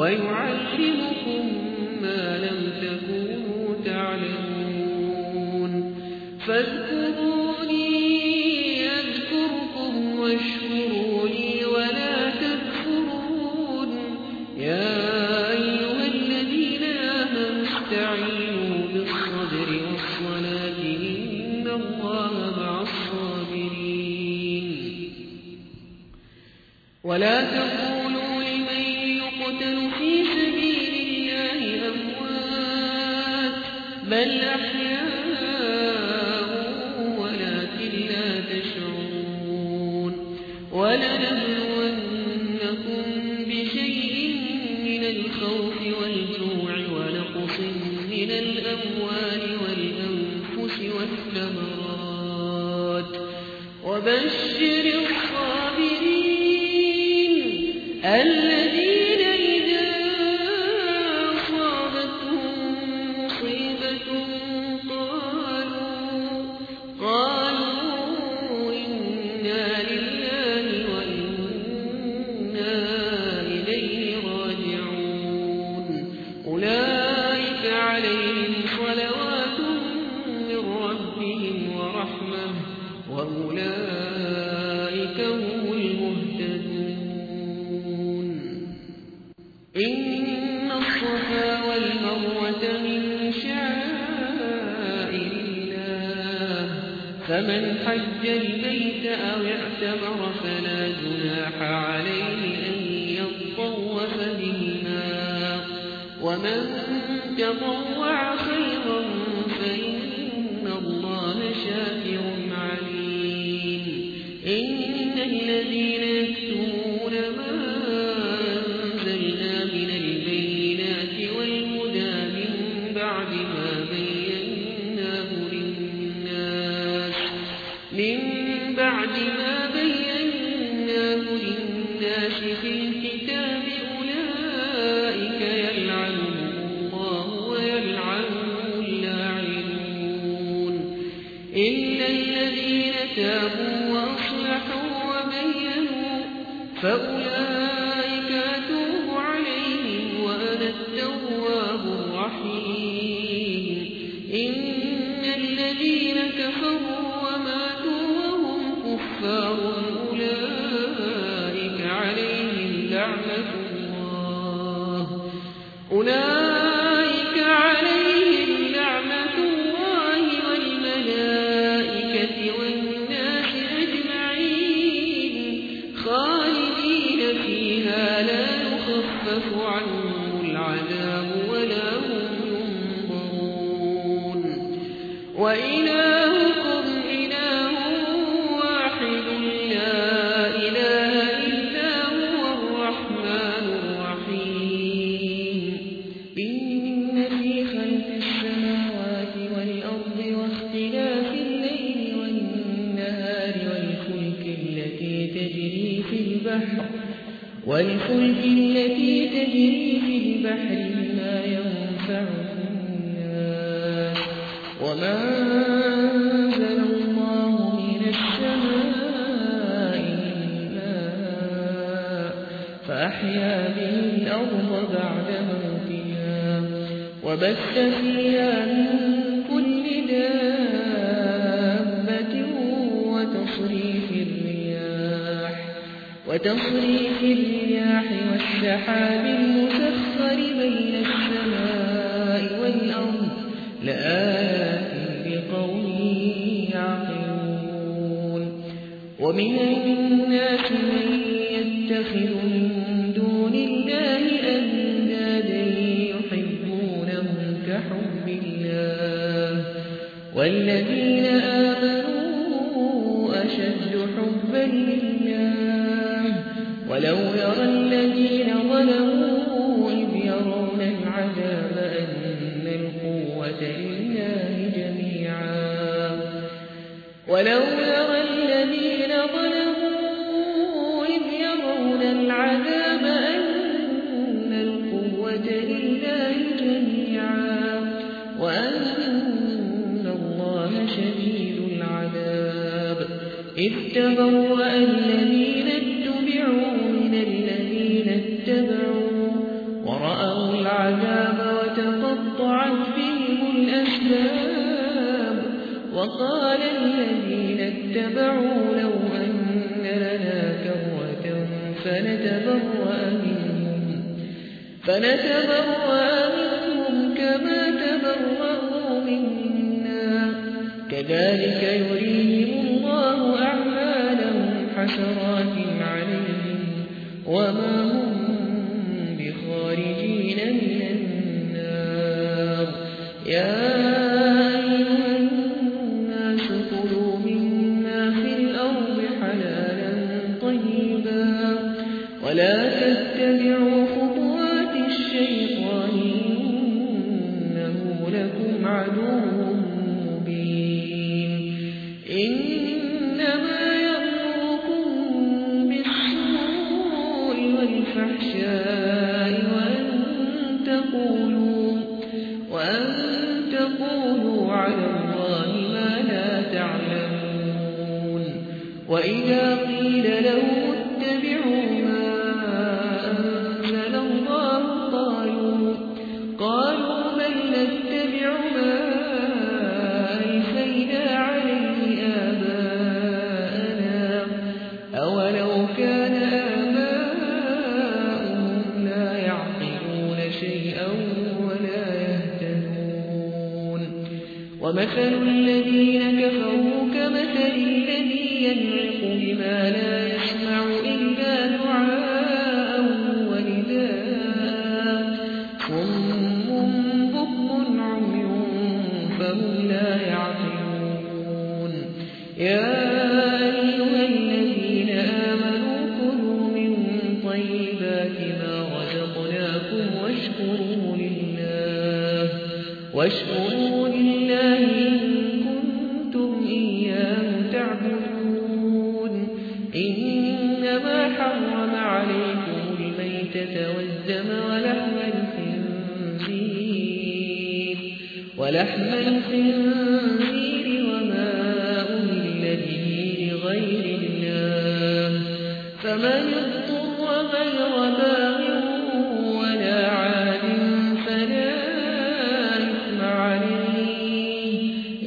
ويعلمكم ما لم تكونوا تعلمون فاذكروني أذكركم واشكروا لي ولا تكفرون يا أيها الذين آمنوا استعينوا بالصبر والصلاة إن الله مع الصابرين ولا تقولوا لمن يقتل في سبيل الله أموات بل أحياء ولكن لا تشعرون ولنبلونكم بشيء من الخوف والجوع ونقص من الأموال والأنفس والثمرات وبشر الصابرين الذين إذا أصابتهم مصيبة قالوا قالوا إنا لله وإنا إليه راجعون أولئك عليهم صلوات من ربهم ورحمة وأولئك هم المهتدون إن الصفا والمروة من شعائر الله فمن حج البيت أو اعتمر فلا جناح عليه أن يطوف بهما ومن تطوع خيرا فإن الله شاكر عليم إن الذين يكتمون ما أنزلنا من البينات والهدى من بعد ما بيناه للناس من بعد ما بيناه للناس في الكتاب أولئك يلعنهم الله ويلعنهم اللاعنون إلا الذين تابوا وأصلحوا وبينوا فأولئك أتوب عليهم وأنا التواب الرحيم إن الذين كفروا وماتوا وهم كفار أولئك عليهم لعنة الله أولئك عليهم لعنة الله والملائكة والناس أجمعين خالدين فيها لا يخفف عنهم العذاب ولا هم ينظرون وإلهكم إله واحد لا إله إلا هو الرحمن الرحيم إن في خلق السماوات والأرض واختلاف الليل والنهار والفلك التي تجري في البحر والفلك التي تجري في البحر بما ينفع الناس وما أنزل الله من السماء من ماء فأحيا به الأرض بعد موتها وبث فيها من كل دابة وتصريف الرياح وتصريف الرياح والسحاب المسخر بين السماء والأرض لآيات لقوم يعقلون ومن الناس من يتخذ من دون الله أندادا يحبونهم كحب الله والذين آمنوا أشد حبا لله ولو يرى الذين ظلموا إذ يرون العذاب أن القوة لله جميعا ولو يرى الذين ظلموا إذ يرون العذاب أن القوة لله جميعا وأن الله شديد العذاب إذ تبرأ الذين اتبعوا من الذين اتبعوا ورأوا العذاب وتقطعت بهم الأسباب وقال الذين اتبعوا لو أن لنا كرة فنتبرأ منهم فنتبرأ منهم كما تبرأوا منا كذلك يريهم الله أعمالهم حسرات عليهم وما هم بخارجين من النار يا أيها الناس كلوا مما في الأرض حلالا طيبا ولا تتبعوا خطوات الشيطان إنه لكم عدو مبين إنما يأمركم بالسوء والفحشاء وأن تقولوا وأن تقولوا على الله ما لا تعلمون وإذا قيل لهم اتبعوا ما أنزل الله قالوا قالوا بل نتبع ما ألفينا عليه آباءنا أولو كان آباؤهم لا يعقلون شيئا ولا يهتدون ومثل الذين كفروا كمثل الذي ينعق بما لا يسمع إلا دعاء ونداء صم بكم عمي فهم لا يعقلون يا أيها الذين آمنوا كلوا من طيبات ما رزقناكم واشكروا لله واشكروا لله إن كنتم إياه تعبدون إنما حرم عليكم الميتة والدم ولحم الخنزير ولحم الخنزير وما أهل به لغير الله فمن اضطر غير باغ ولا عاد فلا إثم عليه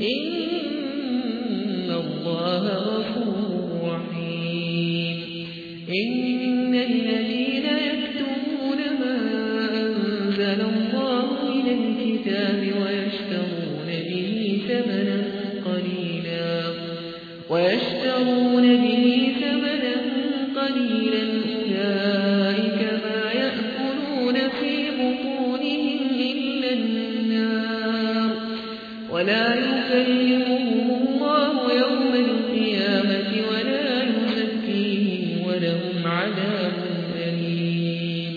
إن الله غفور رحيم إن الذين يكتمون ما أنزل الله من الكتاب ويشترون به ثمنا قليلا ويشترون به ثمنا قليلا أولئك ما يأكلون في بطونهم إلا النار ولا يكلمهم الله يوم القيامة ولا يزكيهم ولهم عذاب أليم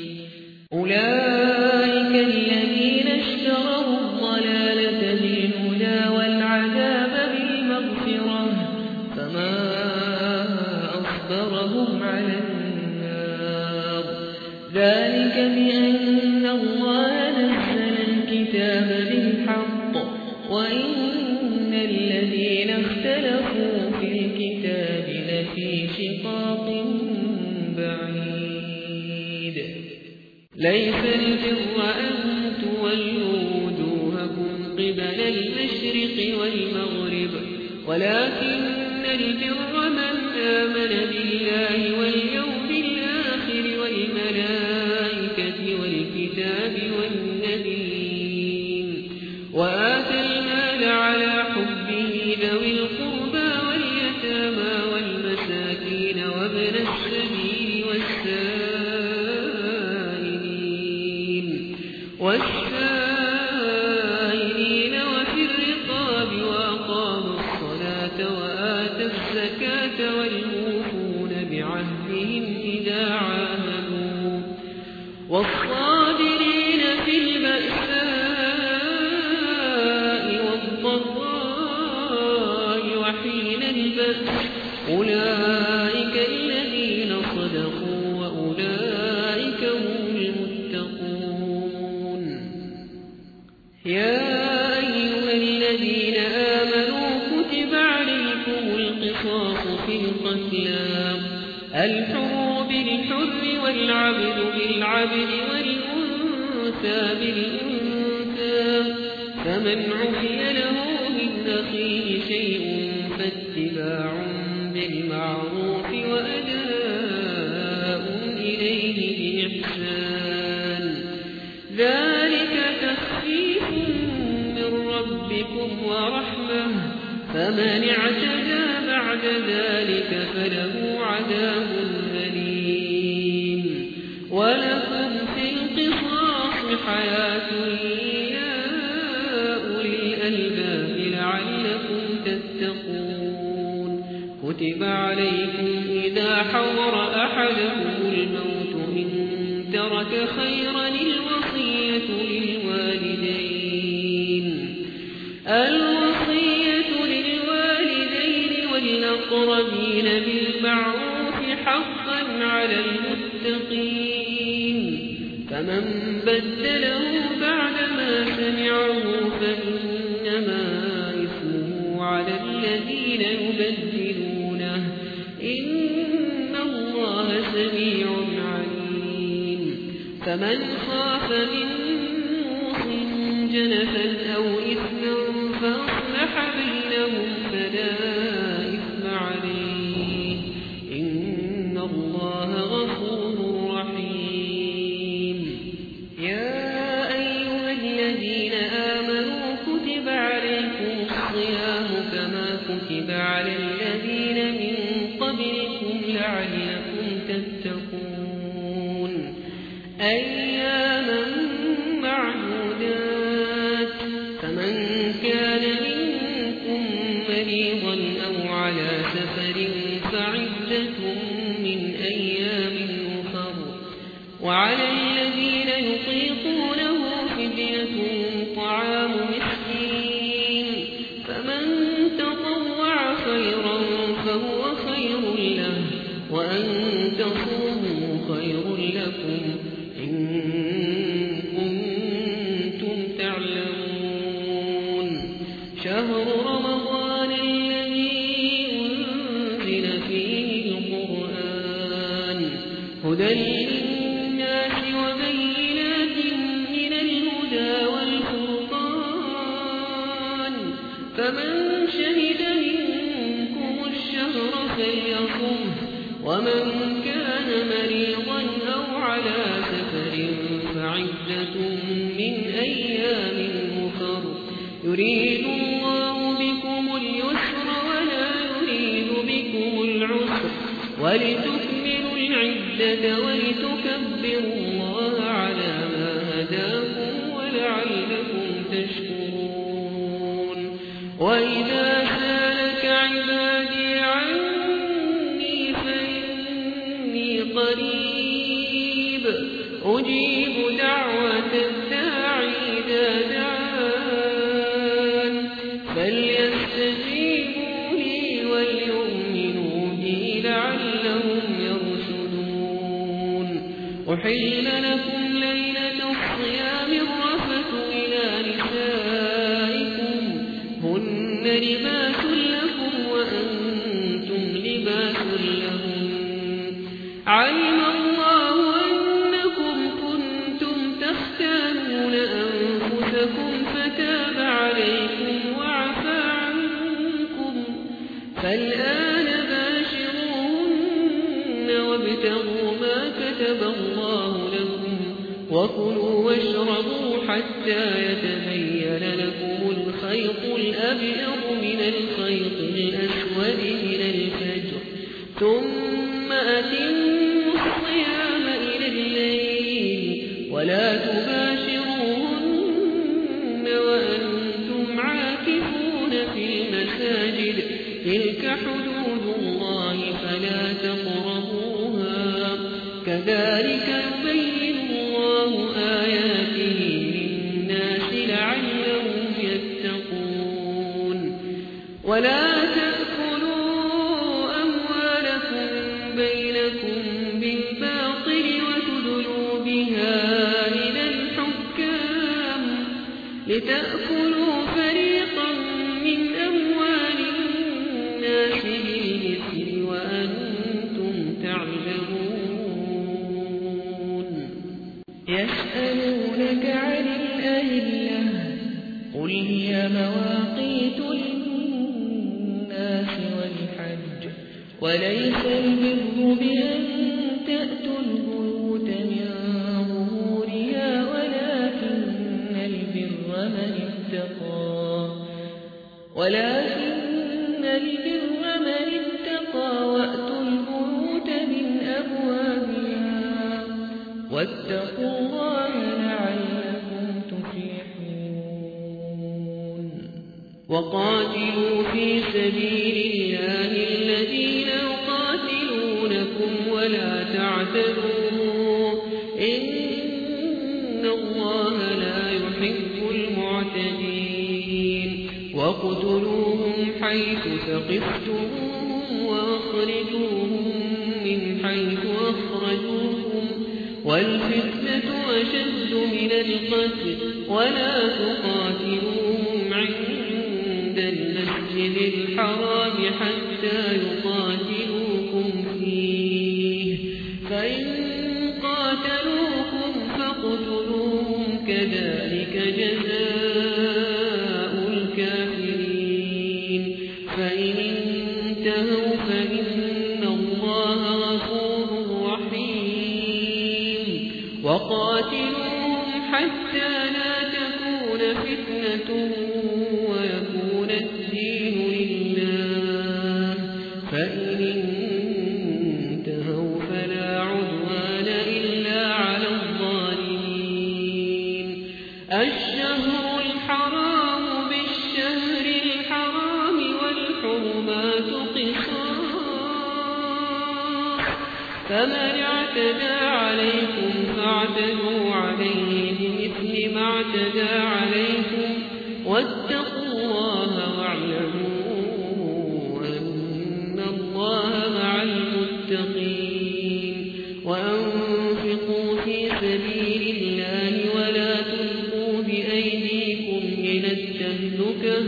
أولئك الذين اشتروا الضلالة بالهدى والعذاب بالمغفرة فما أصبرهم على النار ذلك بأن الله نزل الكتاب بالحق وإن الذين اختلفوا في الكتاب لفي شقاق بعيد ليس البر أن تولوا وجوهكم قبل المشرق والمغرب ولكن البر من آمن بالله واليوم الآخر والملائكة والكتاب والنبيين وآتى المال على حبه ذوي القربى واليتامى والمساكين وابن السبيل والسائلين والسائلين وفي الرقاب وأقاموا الصلاة وآتوا الزكاة والموفون بعهدهم إذا عاهدوا والصابرين في البأساء والضراء وحين البأس أولئك الذين صدقوا وأولئك هم المتقون يا أيها الذين آمنوا كتب عليكم القصاص في القتلى الحر بالحر والعبد بالعبد والأنثى الأنثى بالأنثى فمن عفي له من أخيه شيء فاتباع بالمعروف وأداء إليه بإحسان ذلك تخفيف من ربكم ورحمة فمن اعتدى بعد ذلك فله عذاب أليم ولكم في القصاص حياة يا أولي الألباب لعلكم تتقون كتب عليكم إذا حضر أحدكم الموت إن ترك خيرا الوصية للوالدين الوصية للوالدين والأقربين بالمعروف حقا على المتقين فمن بدله بعدما سمعه فإنما إثمه على الذين يبدلونه إن الله سميع عليم فمن خاف من موص جنفا أو إثما فأصلح بينهم فلا إثم عليه إن الله غفور رحيم يا أيها الذين آمنوا كتب عليكم الصيام كما كتب على الذين من قبلكم لعلكم تتقون أياما معدودات فمن كان منكم مريضا أو على سفر فعدة من أيام أخر وعلى الذين يطيقونه فدية طعام مسكين فمن تطوع خيرا فهو خير له وأن تصوموا خير لكم إن كنتم تعلمون شهر رمضان الذي أنزل فيه القرآن هدى للناس وبينات من الهدى والفرقان فمن شهد منكم الشهر فليصم ومن كان مريضا أو على سفر فعدة من أيام أخر يريد الله بكم اليسر ولا يريد بكم العسر ولتكملوا العدة ولتكبروا الله على ما هداكم ولعلكم تشكرون وإذا سألك عبادي عني فإني قريب أجيب دعوة الداعي إذا دعان فليستجيبوا لي وليؤمنوا بي لعلهم يرشدون أحل لكم ليلة الصيام الرفث إلى نسائكم هن لباس لكم وأنتم لباس لهم علم الله أنكم كنتم تختانون أنفسكم فتاب عليكم وعفى عنكم فالآن باشروهن وابتغوا ما كتب الله لكم وكلوا واشربوا حتى يتبين لكم الخيط الأبيض من الخيط الأسود من الفجر ثم أتموا الصيام إلى الليل ولا تباشروهن وأنتم عاكفون في المساجد تلك حدود الله فلا تقربوها كذلك يبين الله آياته للناس لعلهم يتقون ولا تأكلوا أموالكم بينكم بالباطل وتدلوا بها إلى الحكام لتأكلوا فريقا من أموال الناس بالإثم وأنتم تعلمون يسألونك قل هي مواقيت للناس والحج وليس البر بأن تأتوا البيوت من ظهورها ولكن البر من اتقى ولكن البر من اتقى وأتوا البيوت من أبوابها واتقوا الله لعلكم تفلحون وقاتلوا في سبيل الله الذين يقاتلونكم ولا تعتدوا إن الله لا يحب المعتدين وقتلوهم حيث ثقفتموهم وأخرجوهم من حيث أخرجوكم والفتنة أشد من القتل ولا تقاتلوهم عند المسجد الحرام حتى يقاتلوكم فيه فإن قاتلوكم فاقتلوهم كذلك جزاء الكافرين فإن انتهوا فإن الله غفور رحيم وقاتلوهم حتى لا تكون فتنة ويكون الدين لله فإن انتهوا فلا عدوان إلا على الظالمين الشهر الحرام بالشهر الحرام والحرمات قصاص فمن اعتدى عليكم فاعتدوا عليه بمثل ما اعتدى عليكم واتقوا الله واعلموا أن الله مع المتقين وأنفقوا في سبيل الله ولا تلقوا بأيديكم إلى التهلكة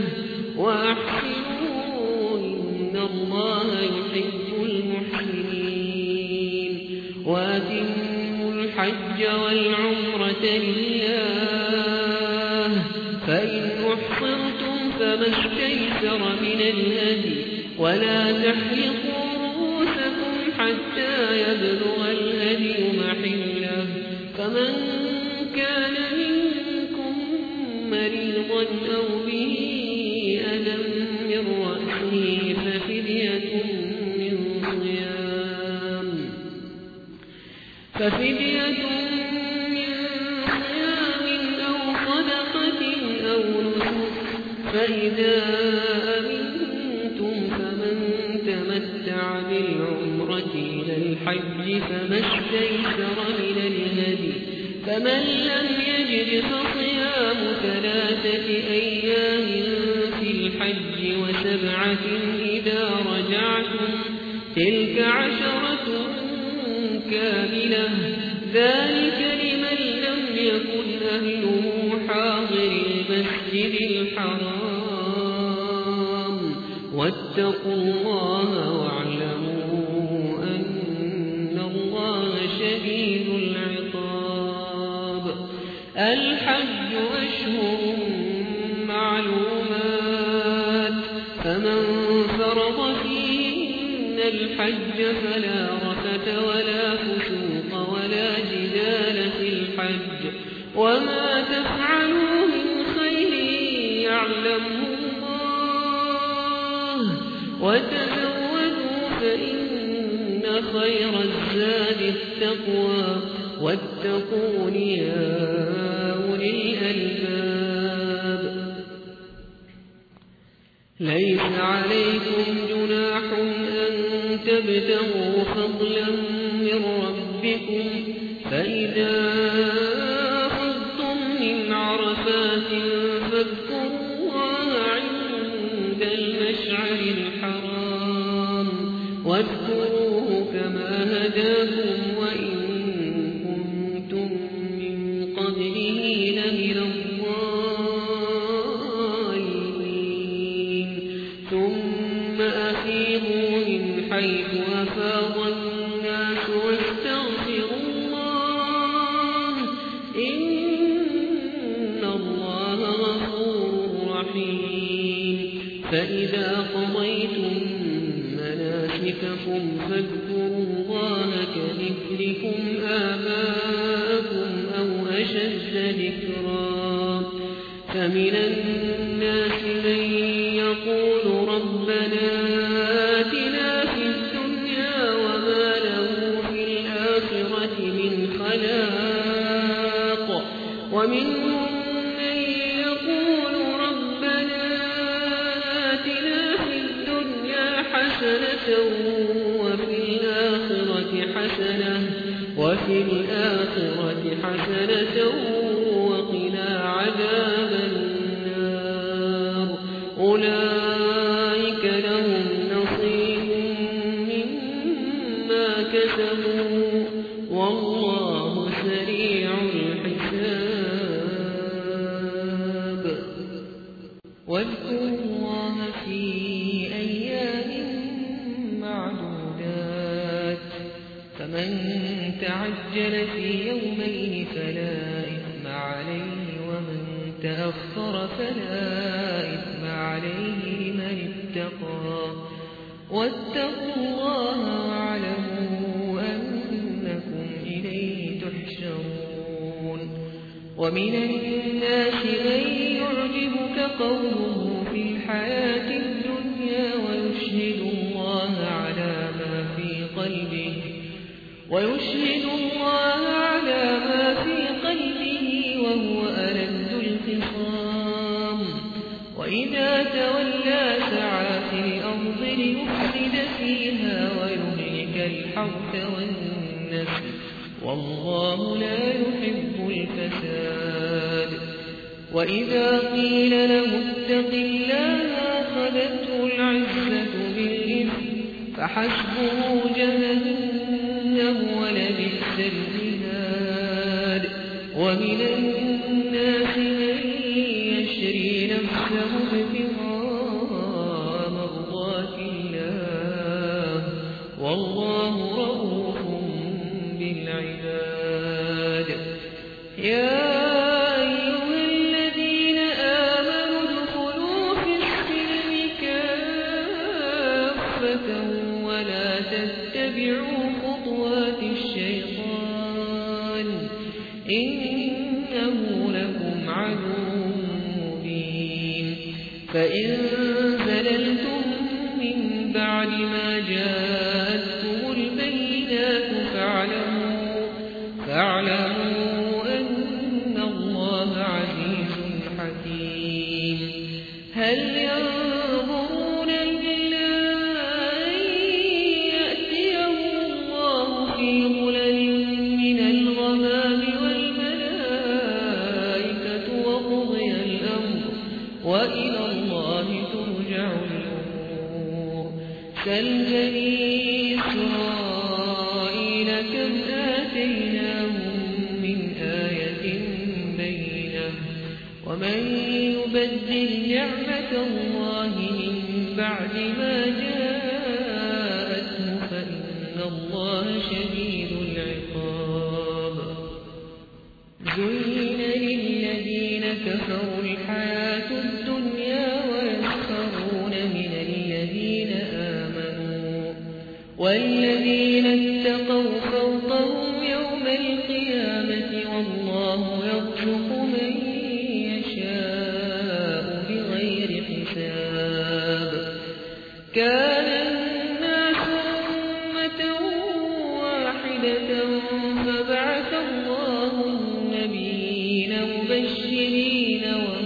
وأحسنوا إن الله يحب المحسنين وأتموا الحج والعمرة لله فإن أحصرتم فما استيسر من الهدي ولا تحلقوا رؤوسكم حتى يبلغ الهدي محله فمن كان منكم مريضا أو به أذى من رأسه ففدية من صيام ففدية من صيام أو صدقة أو نسك فإذا أمنتم فمن تمتع بالعمرة إلى الحج فما استيسر من الهدي فمن لم يجد فصيام ثلاثة أيام في الحج وسبعة إذا رجعتم تلك عشرة كاملة ذلك لمن لم يكن أهله حاضر المسجد الحرام واتقوا الله واعلموا أن الله شديد العقاب الحج أشهر معلومات فمن فرض فيهن الحج فلا رفث ولا فسوق ولا جدال في الحج وما تفعلوا من خير يعلمه الله وتزودوا فإن خير الزاد التقوى واتقون يا أولي الألباب ليس عليكم جناح أن تبتغوا فضلا من ربكم فإذا أخذتم من عرفات فاذكروا الله عند المشعر الحرام واذكروه كما هداكم وإن كنتم من قبله لمن الضالين ثم أفيضوا من حيث أفاض الناس واستغفروا الله إن الله غفور مناسككم فاذكروا الله كذكركم آباءكم أو أشد ذكرا فمن الناس من يقول ربنا آتنا في الدنيا وما له في الآخرة من خلاق ومنهم من يقول ربنا آتنا في الدنيا حسنة وفي الآخرة حسنة وفي الآخرة حسنة وقنا عذاب النار أولئك لهم نصيب مما كسبوا والله سريع الحساب واذكروا الله في أيام معدودات فمن تعجل في يومين فلا إثم عليه ومن تأخر فلا إثم عليه لمن اتقى واتقوا الله واعلموا أنكم إليه تحشرون ومن الناس من يعجبك قوله في الحياة الدنيا ويشهد الله على ما في قلبه ويشهد الله على ما في قلبه وهو ألد الخصام وإذا تولى سعى في الأرض ليفسد فيها ويهلك الحرث والنسل والله لا يحب الفساد وإذا قيل له اتق الله أخذته العزة بالإثم فحسبه جهنم ولبئس المهاد ومن الناس من يشري نفسه ابتغاء مرضات الله والله رؤوف بالعباد يا أيها الذين آمنوا ادخلوا في السلم كافة ولا تتبعوا خطوات الشيطان إنه لكم عدو مبين فإن زللتم من بعد ما جاءتكم البينات فاعلموا فاعلموا أن الله عزيز حكيم هل ينظرون إلا أن يأتيهم الله في ظلل من الغمام والملائكة وقضي الأمر وإلى الله ترجع الأمور سل بني إسرائيل كم آتيناهم من آية بينة ومن يبدل نعمة الله من بعد ما جاءته فإن الله شديد العقاب زين للذين كفروا الحياة الدنيا ويسخرون من الذين آمنوا والذين اتقوا فوقهم يوم القيامة والله يرزق من يشاء بغير حساب كان الناس أمة واحدة فبعث الله النبيين مبشرين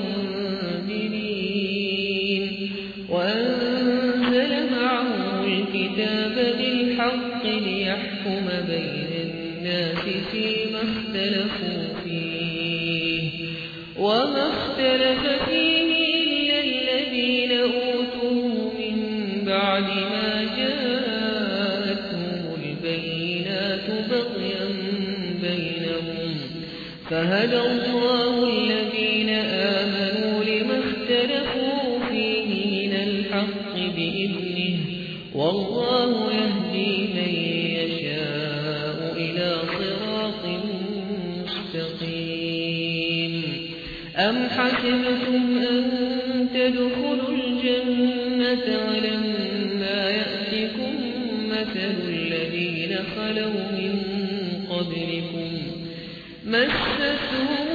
ومنذرين وأنزل معهم الكتاب بالحق ليحكم بين الناس فيما اختلفوا فيه وما اختلف فيه إلا الذين أوتوه من بعد ما جاءتهم البينات بغيا بينهم فهدى الله الذين آمنوا لما اختلفوا فيه من الحق بإذنه والله يهدي من يشاء إلى صراط مستقيم أم حسبتم أن تدخلوا الجنة ولما يأتكم مثل الذين خلوا من قبلكم مستهم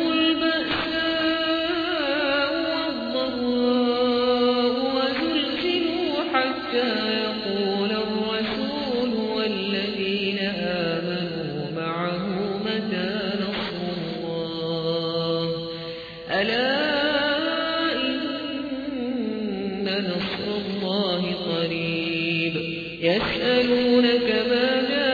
البأساء والضراء وزلزلوا حتى يقول الرسول والذين آمنوا معه متى نصر الله ألا إن نصر الله قريب يسألونك ماذا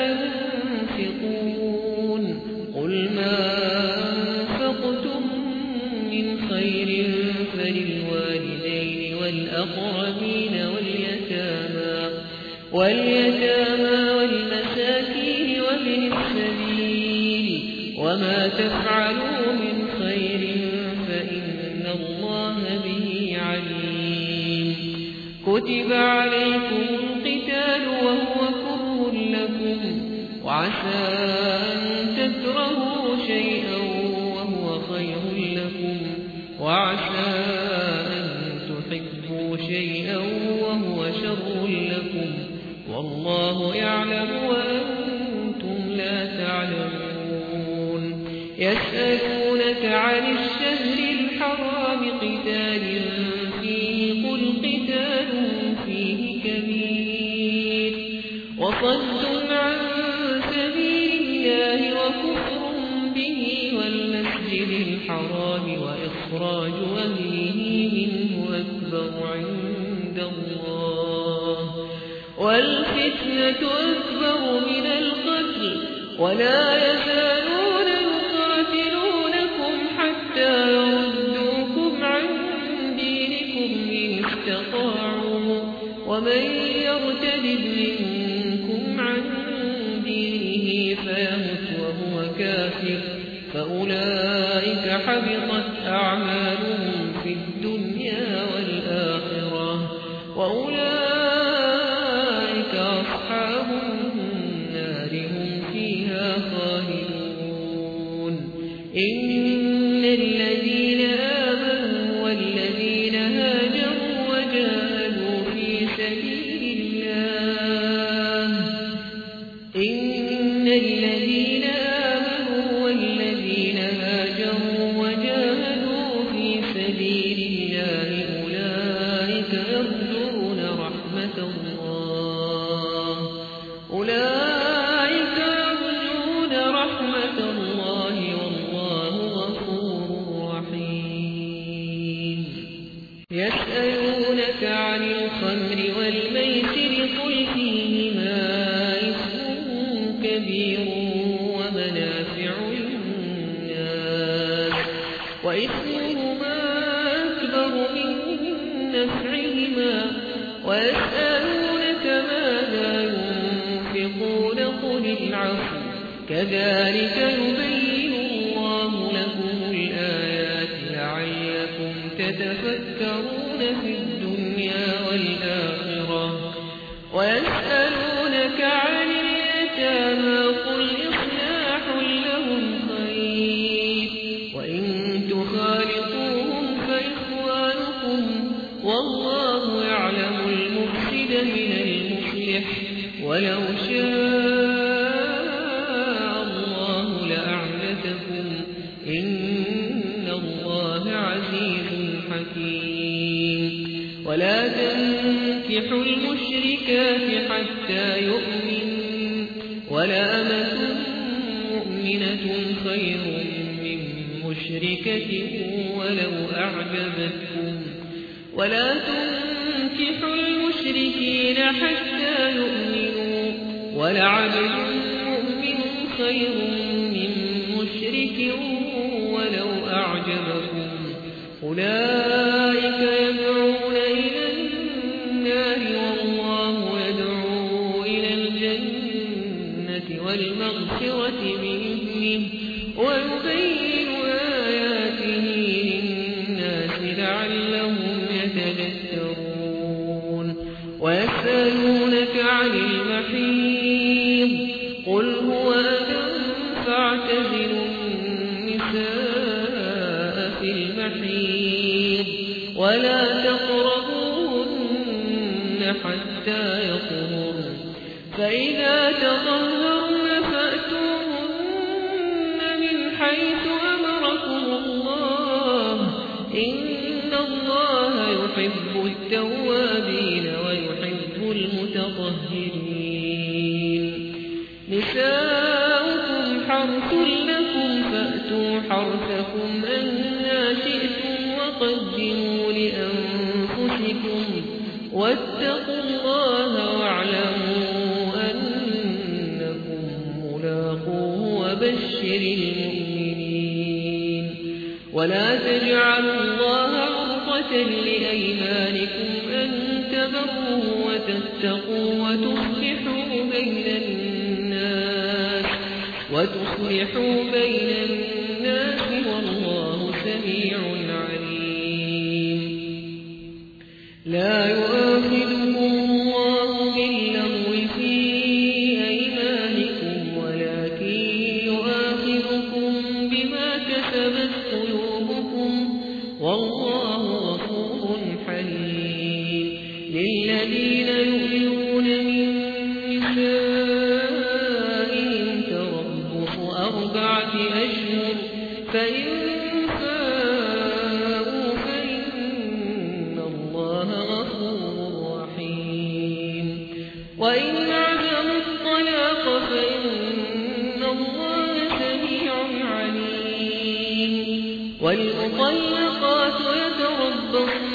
ينفقون قل ما أنفقتم من خير فللوالدين والأقربين واليتامى واليتامى والمساكين وابن السبيل وما تفعلوا من خير فإن الله به عليم كتب عليكم القتال وهو كره لكم وعسى أن تكرهوا شيئا وهو خير لكم وعسى أن تحبوا شيئا وهو شر لكم والله يعلم وأنتم لا تعلمون يسألونك عن الشهر الحرام قتال فيه قل قتال فيه كبير وصد عن سبيل الله وكفر به والمسجد الحرام وإخراج أهله منه أكبر عند الله والفتنة أكبر من القتل ولا يزالون يقاتلونكم حتى يردوكم عن دينكم إن استطاعوا ومن يرتد منكم عن دينه فيمت وهو كافر فأولئك حبطت أعمالهم في الدنيا والآخرة وأولئك أصحاب النار هم فيها خالدون إن الذين آمنوا والذين هاجروا وجاهدوا في سبيل الله إن الذين آمنوا والذين هاجروا وجاهدوا في سبيل الله أولئك يرجون رحمة الله أولئك يرجون رحمة الله والله غفور رحيم يسألونك عن الخمر والميسر قل فيهما إثم كبير ومنافع للناس وإثمهما أكبر من نفعهما ويسألونك ماذا ينفقون قل العفو كذلك يبين الله لكم الآيات لعلكم تتفكرون في الدنيا والآخرة ويسألونك عن اليتامى قل إصلاح لهم خير وإن تخالطوهم فإخوانكم والله يعلم المفسد من المصلح ولو شاء الله لأعنتكم إن الله عزيز حكيم ولا تنكحوا المشركات حتى يؤمنوا ولا أمة مؤمنة خير من مشركة ولو أعجبتكم ولا تنكحوا المشركين حتى يؤمنوا ولعبد مؤمن خير من مشرك ولو أعجبكم أولئك يدعون إلى النار والله يدعو إلى الجنة والمغفرة منه ويبين آياته للناس لعلهم يتذكرون ويسألونك عن المحيض قل هو أذى فاعتزلوا النساء في المحيض ولا تقربوهن حتى يطهرن فإذا تطهرن فأتوهن من حيث أمركم الله إن الله يحب التوابين ويحب المتطهرين نساؤكم حرث لكم فأتوا حرثكم أنى شئتم وقدموا لأنفسكم واتقوا الله واعلموا أنكم ملاقوه وبشر المؤمنين ولا تجعلوا الله عرضة لأيمانكم أن تبروا وتتقوا وتصلحوا بين الناس وتصلحوا بين الناس والله سميع عليم لا يؤاخذكم الله باللغو في أيمانكم ولكن يؤاخذكم بما كسبت قلوبكم والله غفور حليم للذين يؤمنون من نسائهم تربص أربعة أشهر فإن فاءوا فإن الله غفور رحيم وإن عزموا الطلاق فإن الله سميع عليم والمطلقات يتربصن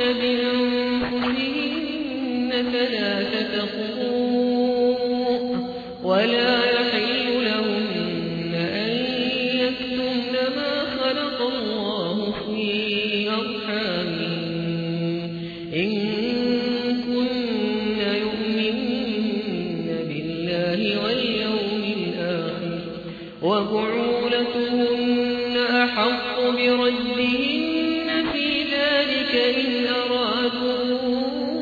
بأنفسهن ثلاثة قروء ولا يحل لهن أن يكتمن ما خلق الله في أرحامهن إن كن يؤمن بالله واليوم الآخر وبعولتهن أحق بردهن في ذلك إن أرادوا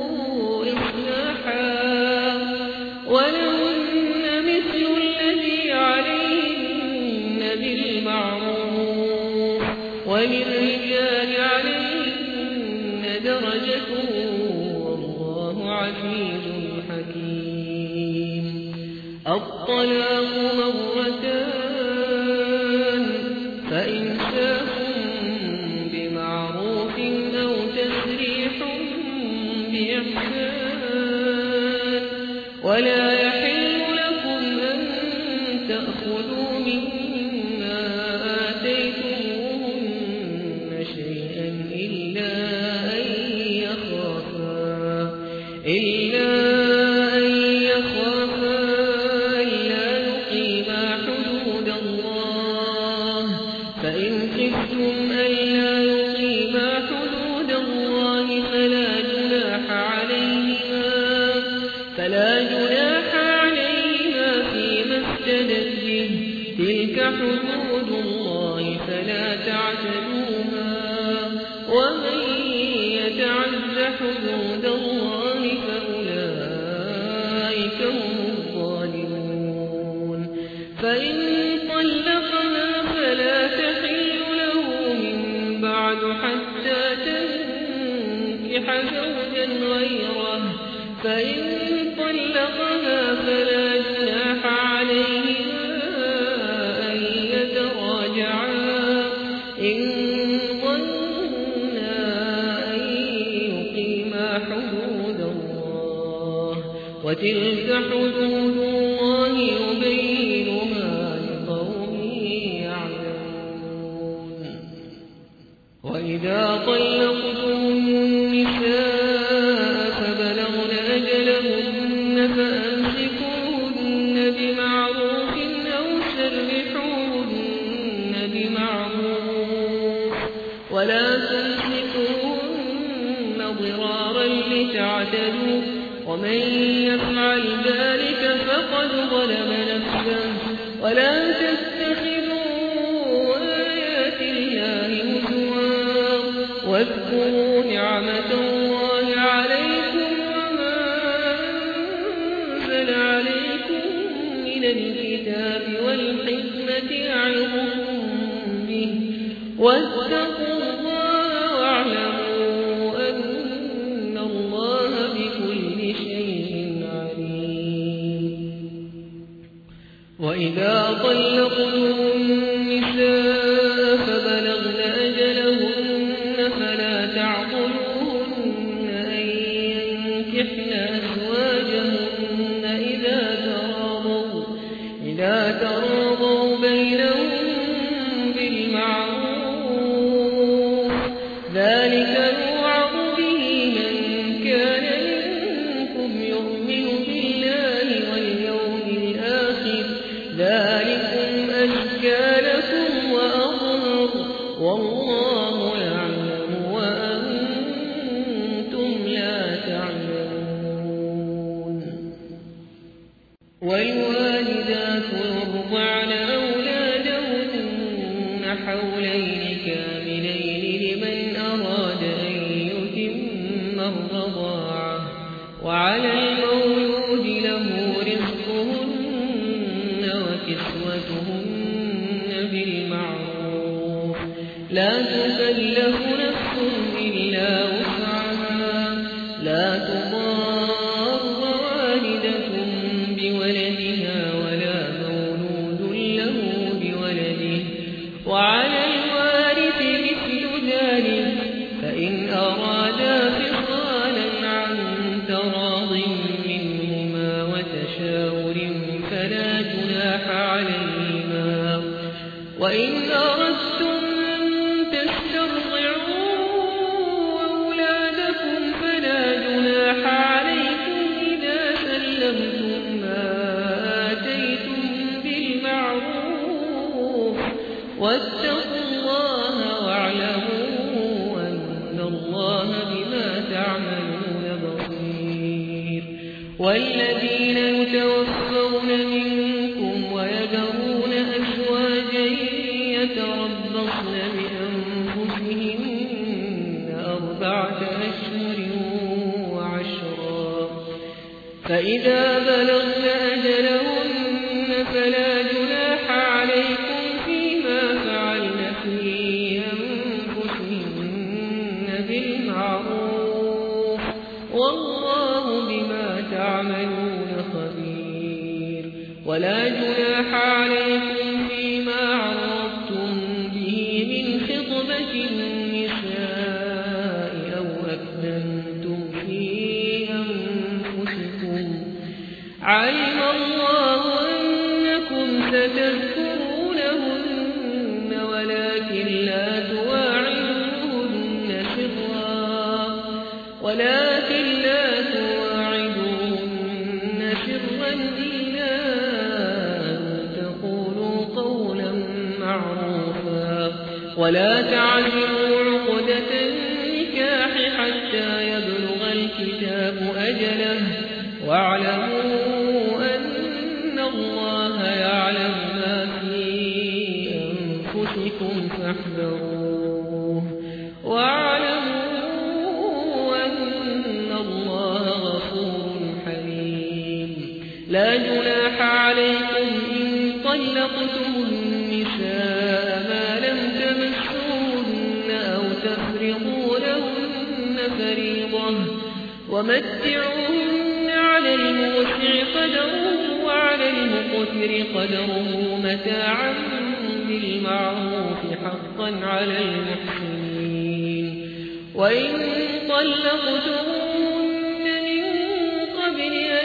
إصلاحا ولهن مثل الذي عليهن بالمعروف وللرجال عليهن درجة والله عزيز حكيم الطلاق مرتان فإمساك بمعروف أو تسريح بإحسان ولا يحل لكم أن تأخذوا مما آتيتموهن شيئا إلا أن يخافا إلا أن يخافا ألا يقيما حدود الله فإن خفتم ألا يقيما حدود الله فلا جناح عليهما فلا جناح عليهما فيما افتدت به تلك حدود الله فلا تعتدوها ومن يتعد حدود الله فأولئك هم الظالمون فإن طلقنا فلا تحل له من بعد حتى تنكح زوجا غيره فإن طلقها فلا جناح عليهما أن يتراجعا إن ظنا أن يقيما حدود الله وتلك حدود الله يبينها لقوم يعلمون وإذا طلقتم النساء فبلغن أجلهن فأمسكوهن بمعروف أو سرحوهن بمعروف ولا تمسكوهن ضرارا لتعتدوا ومن يفعل ذلك فقد ظلم نفسه ولا تتخذوا آيات الله هزوا واذكروا نعمة الله عليكم وما أنزل عليكم من الكتاب والحكمة يعظكم به واتقوا الله واعلموا أن الله بكل شيء عليم وإذا طلقتم النساء فبلغن أجلهن فلا تعضلوهن أن ينكحن أزواجهن إذا تراضوا إذا تراضوا بينهم بالمعروف ذلك يوعظ به من كان منكم يؤمن بالله واليوم الآخر ذلكم أزكى لكم وأطهر والله يعلم وأنتم لا تعلمون. والوالدات يرضعن أولادهن حولين كاملين لمن أراد أن يتم الرضاعة وعلى المولود له رزقهن وكسوتهن بالمعروف لا تكلف نفس إلا وسعها لا تضار والدة بولدها ولا مولود له بولده وعلى الوارث مثل ذلك فإن أرادا فصالا عن تراض منهما وتشاور فلا جناح عليهما. وإن أردتم أن تسترضعوا أولادكم فلا جناح عليكم إذا سلمتم ما آتيتم بالمعروف واتقوا الله واعلموا أن الله بما تعملون بصير. والذين يتوفون منكم ويذرون أزواجا يتربصن بأنفسهن أربعة أشهر وعشرا فإذا بلغن أجلهن فلا جناح عليكم فيما فعلن في أنفسهن بالمعروف والله بما تعملون خبير. ولا جناح عليكم فيما عرضتم به من خطبة النساء أو أكننتم في أنفسكم علم الله أنكم ستذكرونهن ولكن لا تواعدوهن سرا ولكن لا تواعدوهن سرا إلا أن تقولوا قولا معروفا ولا تعزموا عقدة النكاح حتى يبلغ الكتاب أجله واعلموا أن الله يعلم ما في أنفسكم فاحذروه واعلموا أن الله غفور حليم. لا جناح عليكم إن طلقتم النساء ما لم تمسوهن أو تفرضوا لهن فريضة ومتعوهن على الموسع قدره وعلى المقتر قدره متاعا بالمعروف حقا على المحسنين. وإن طلقتموهن من قبل أن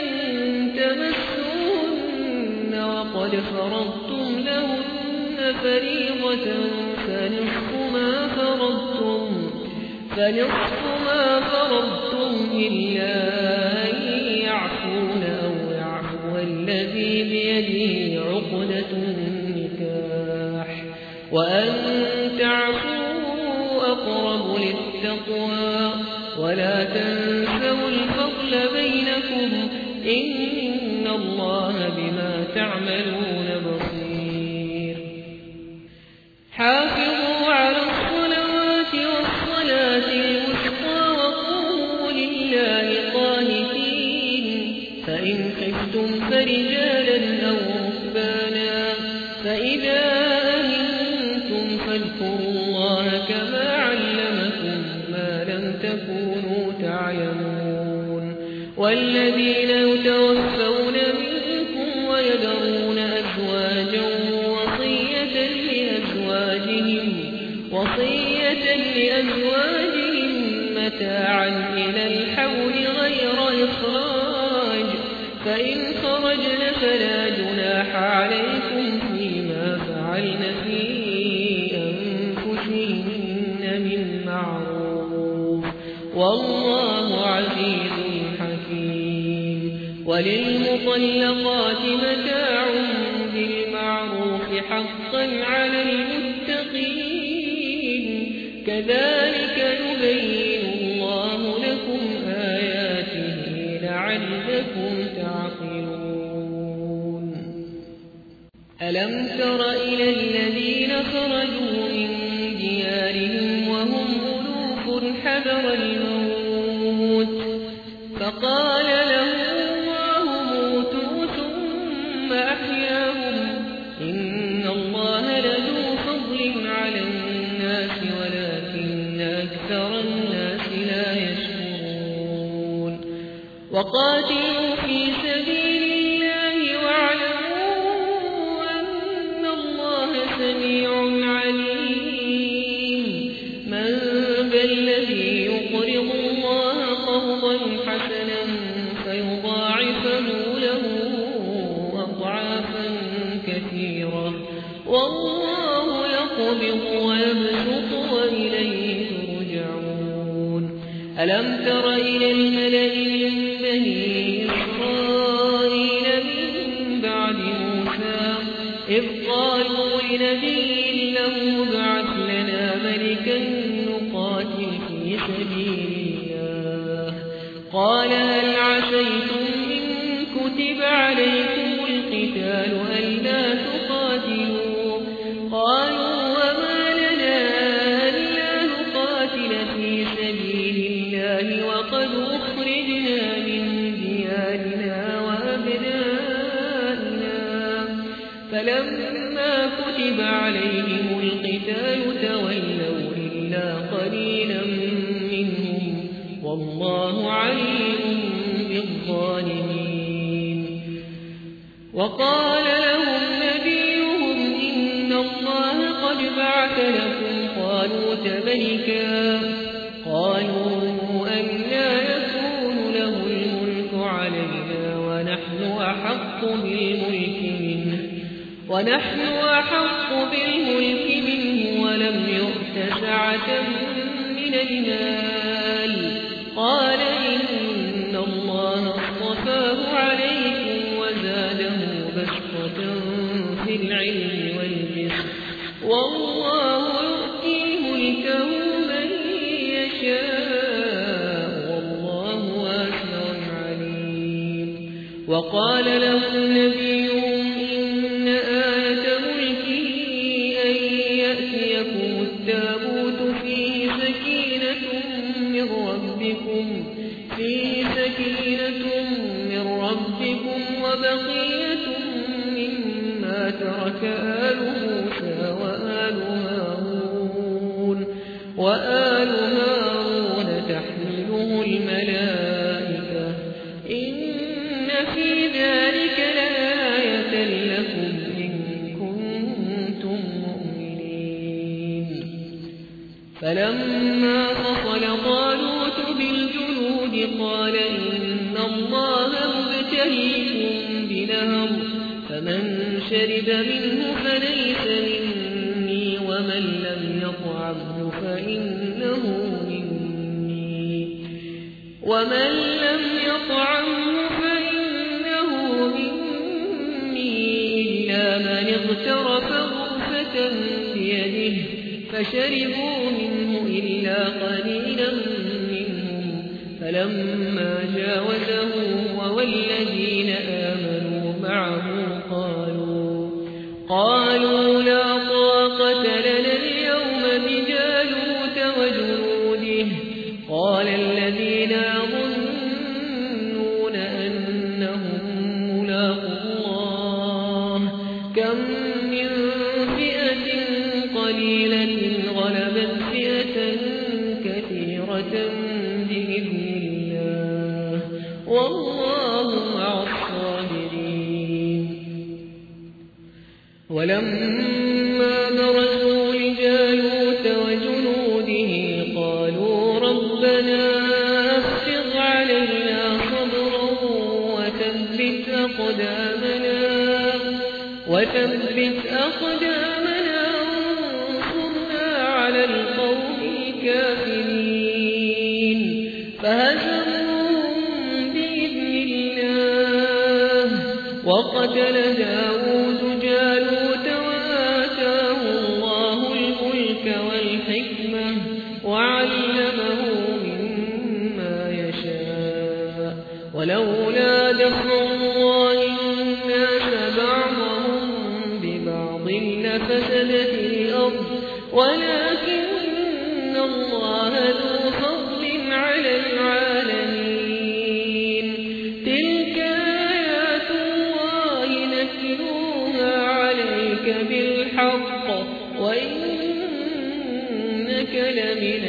تمسوهن وقد فرضتم لهن فريضة فنصف ما فرضتم فنصف ما فرضتم إلا أن يعفون أو يعفو الذي بيده عقدة النكاح وأن تعفوا أقرب للتقوى ولا تنسوا الفضل بينكم إن الله بما تعملون بصير. حافظوا على الصلوات والصلاة الوسطى وقوموا لله قانتين فإن خفتم فرجالا أو ركبانا فإذا أمنتم فاذكروا الله كما علمكم ما لم تكونوا تعلمون. والذين يتوفون منكم ويذرون أزواجا وصية لأزواجهم متاعا إلى الحول غير إخراج فإن خرجن فلا جناح عليكم فيما فعلن في أنفسهن من معروف والله عزيز حكيم. وللمطلقات متاع بالمعروف حقا على المتقين كذلك يبين الله لكم آياته لعلكم تعقلون. ألم تر إلى الذين خرجوا من ديارهم وهم ألوف حذر الموت فقال لهم الله موتوا ثم أحياهم إن الله لذو فضل على الناس ولكن أكثر الناس لا يشكرون. وقاتلوا في سبيل الله واعلموا أن الله سميع عليم. من ذا الذي يقرض الله قرضا حسنا فيضاعفه له أضعافا كثيرة والله يقبض ويبسط وإليه ترجعون. ألم تر إلى الملأ من بني إسرائيل من بعد موسى إذ قالوا لنبي له ابعث لنا ملكا نقاتل في سبيل الله قال هل عسيتم إن كتب عليكم القتال ألا تقاتلوا قالوا وما لنا ألا نقاتل في سبيل الله وقد أخرجنا من ديارنا وأبنائنا فلما كتب عليهم القتال تولوا إلا قليلا منهم والله عليم بالظالمين. وقال لهم نبيهم إن الله قد بعث لكم طالوت ملكا قالوا أنى يكون له الملك علينا ونحن أحق بالملك منه ونحن أحق بالملك منه ولم يؤت سعة من المال قال إن الله اصطفاه عليكم وزاده بسطة في العلم والجسم والله يؤتي ملكه من يشاء والله واسع عليم. وقال لهم نبيهم إن آية ملكه أن يأتيكم التابوت فيه سكينة من ربكم فيه سكينة من ربكم وبقية مما ترك آل موسى وآل هارون وآل هارون تحمله الملائكة إن في ذلك لآية لكم إن كنتم مؤمنين. فلما فصل طالوت بالجنود قال إن الله مبتليكم بنهر فمن شرب منه فليس مني ومن لم يطعمه فإنه مني ومن لم يطعمه فإنه مني إلا من اغترف غرفة بيده فشربوا منه إلا قليلا منهم فلما جاوزه والذين آمنوا معه قالوا قالوا لا طاقة لنا اليوم بجالوت وجنوده قال الذين يظنون أنهم ملاقو الله كم من فئة قليلة غلبت فئة كثيرة بإذن الله والله مع الصابرين. ولما برزوا لجالوت وثبت أقدامنا وانصرنا على القوم الكافرين فهزموهم بإذن الله وقتل داود جالوت وآتاه الله الملك والحكمة وعلمه مما يشاء ولولا دفع الله الناس بعضهم ببعض لفسدت الأرض ولكن الله ذو فضل على العالمين تلك آيات الله نتلوها عليك بالحق وإنك لمن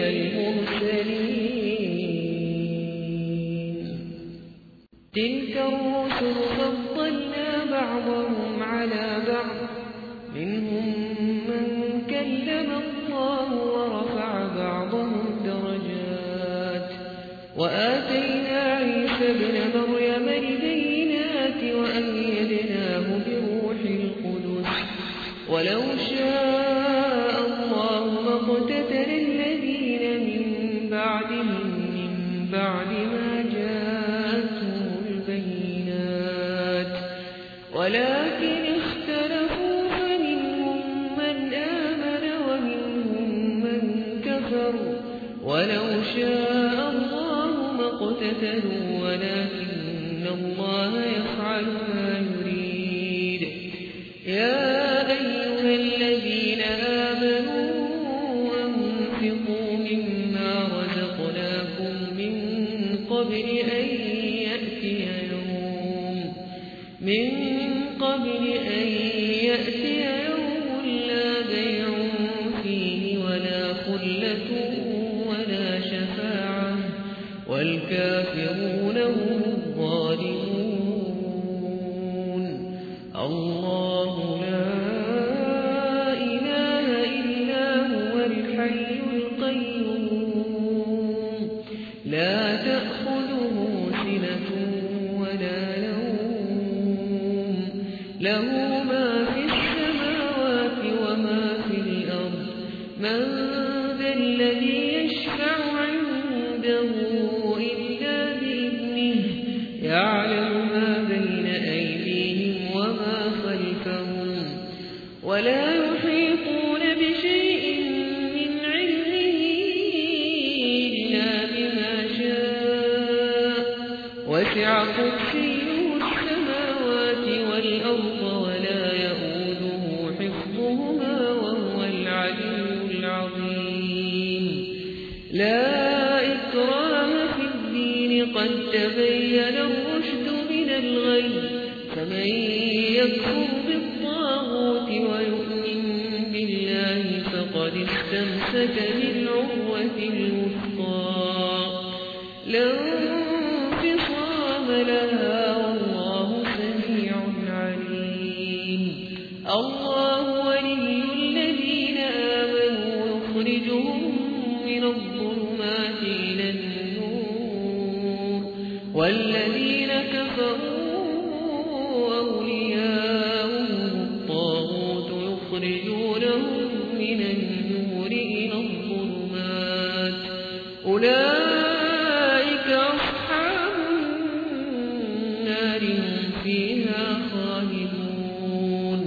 المرسلين تلك الرسل فضلنا بعضهم على بعض منهم من كلم الله ورفع بعضهم درجات وآتينا عيسى ابن مريم البينات وأيدناه بروح القدس ولو شاء الله ما اقتتل الذين من بعدهم من بعد ما جاءتهم البينات ولكن اختلفوا فمنهم من آمن ومنهم من كفر ولو شاء الله ما اقتتلوا ولكن الله يفعل ما يريد يا أيها الذين آمنوا أنفقوا مما رزقناكم من قبل أن يأتي يوم من قبل أن يأتي يوم لا بيع فيه ولا خلة ولا شفاعة والكافرون هم الظالمون الله لا إله إلا هو الحي القيوم لا تأخذه سنة ولا نوم له ما في السماوات وما في الأرض من ذا الذي يشفع عنده إلا بإذنه يعلم ما بين أيديهم وما خلفهم ولا يحيطون بشيء من علمه إلا بما شاء وسع كرسيه السماوات والأرض ولا يؤوده حفظهما وهو العلي العظيم لا إكراه في الدين قد تبين الرشد من الغي فمن يكفر بالطاغوت ويؤمن بالله فقد استمسك بالعروة الوثقى لا انفصام لها والله سميع عليم الله ولي الذين آمنوا يخرجهم من الظلمات إلى النور والذين كفروا أولياؤهم الطاغوت يخرجونهم من النور إلى الظلمات أولئك أصحاب النار هم فيها خالدون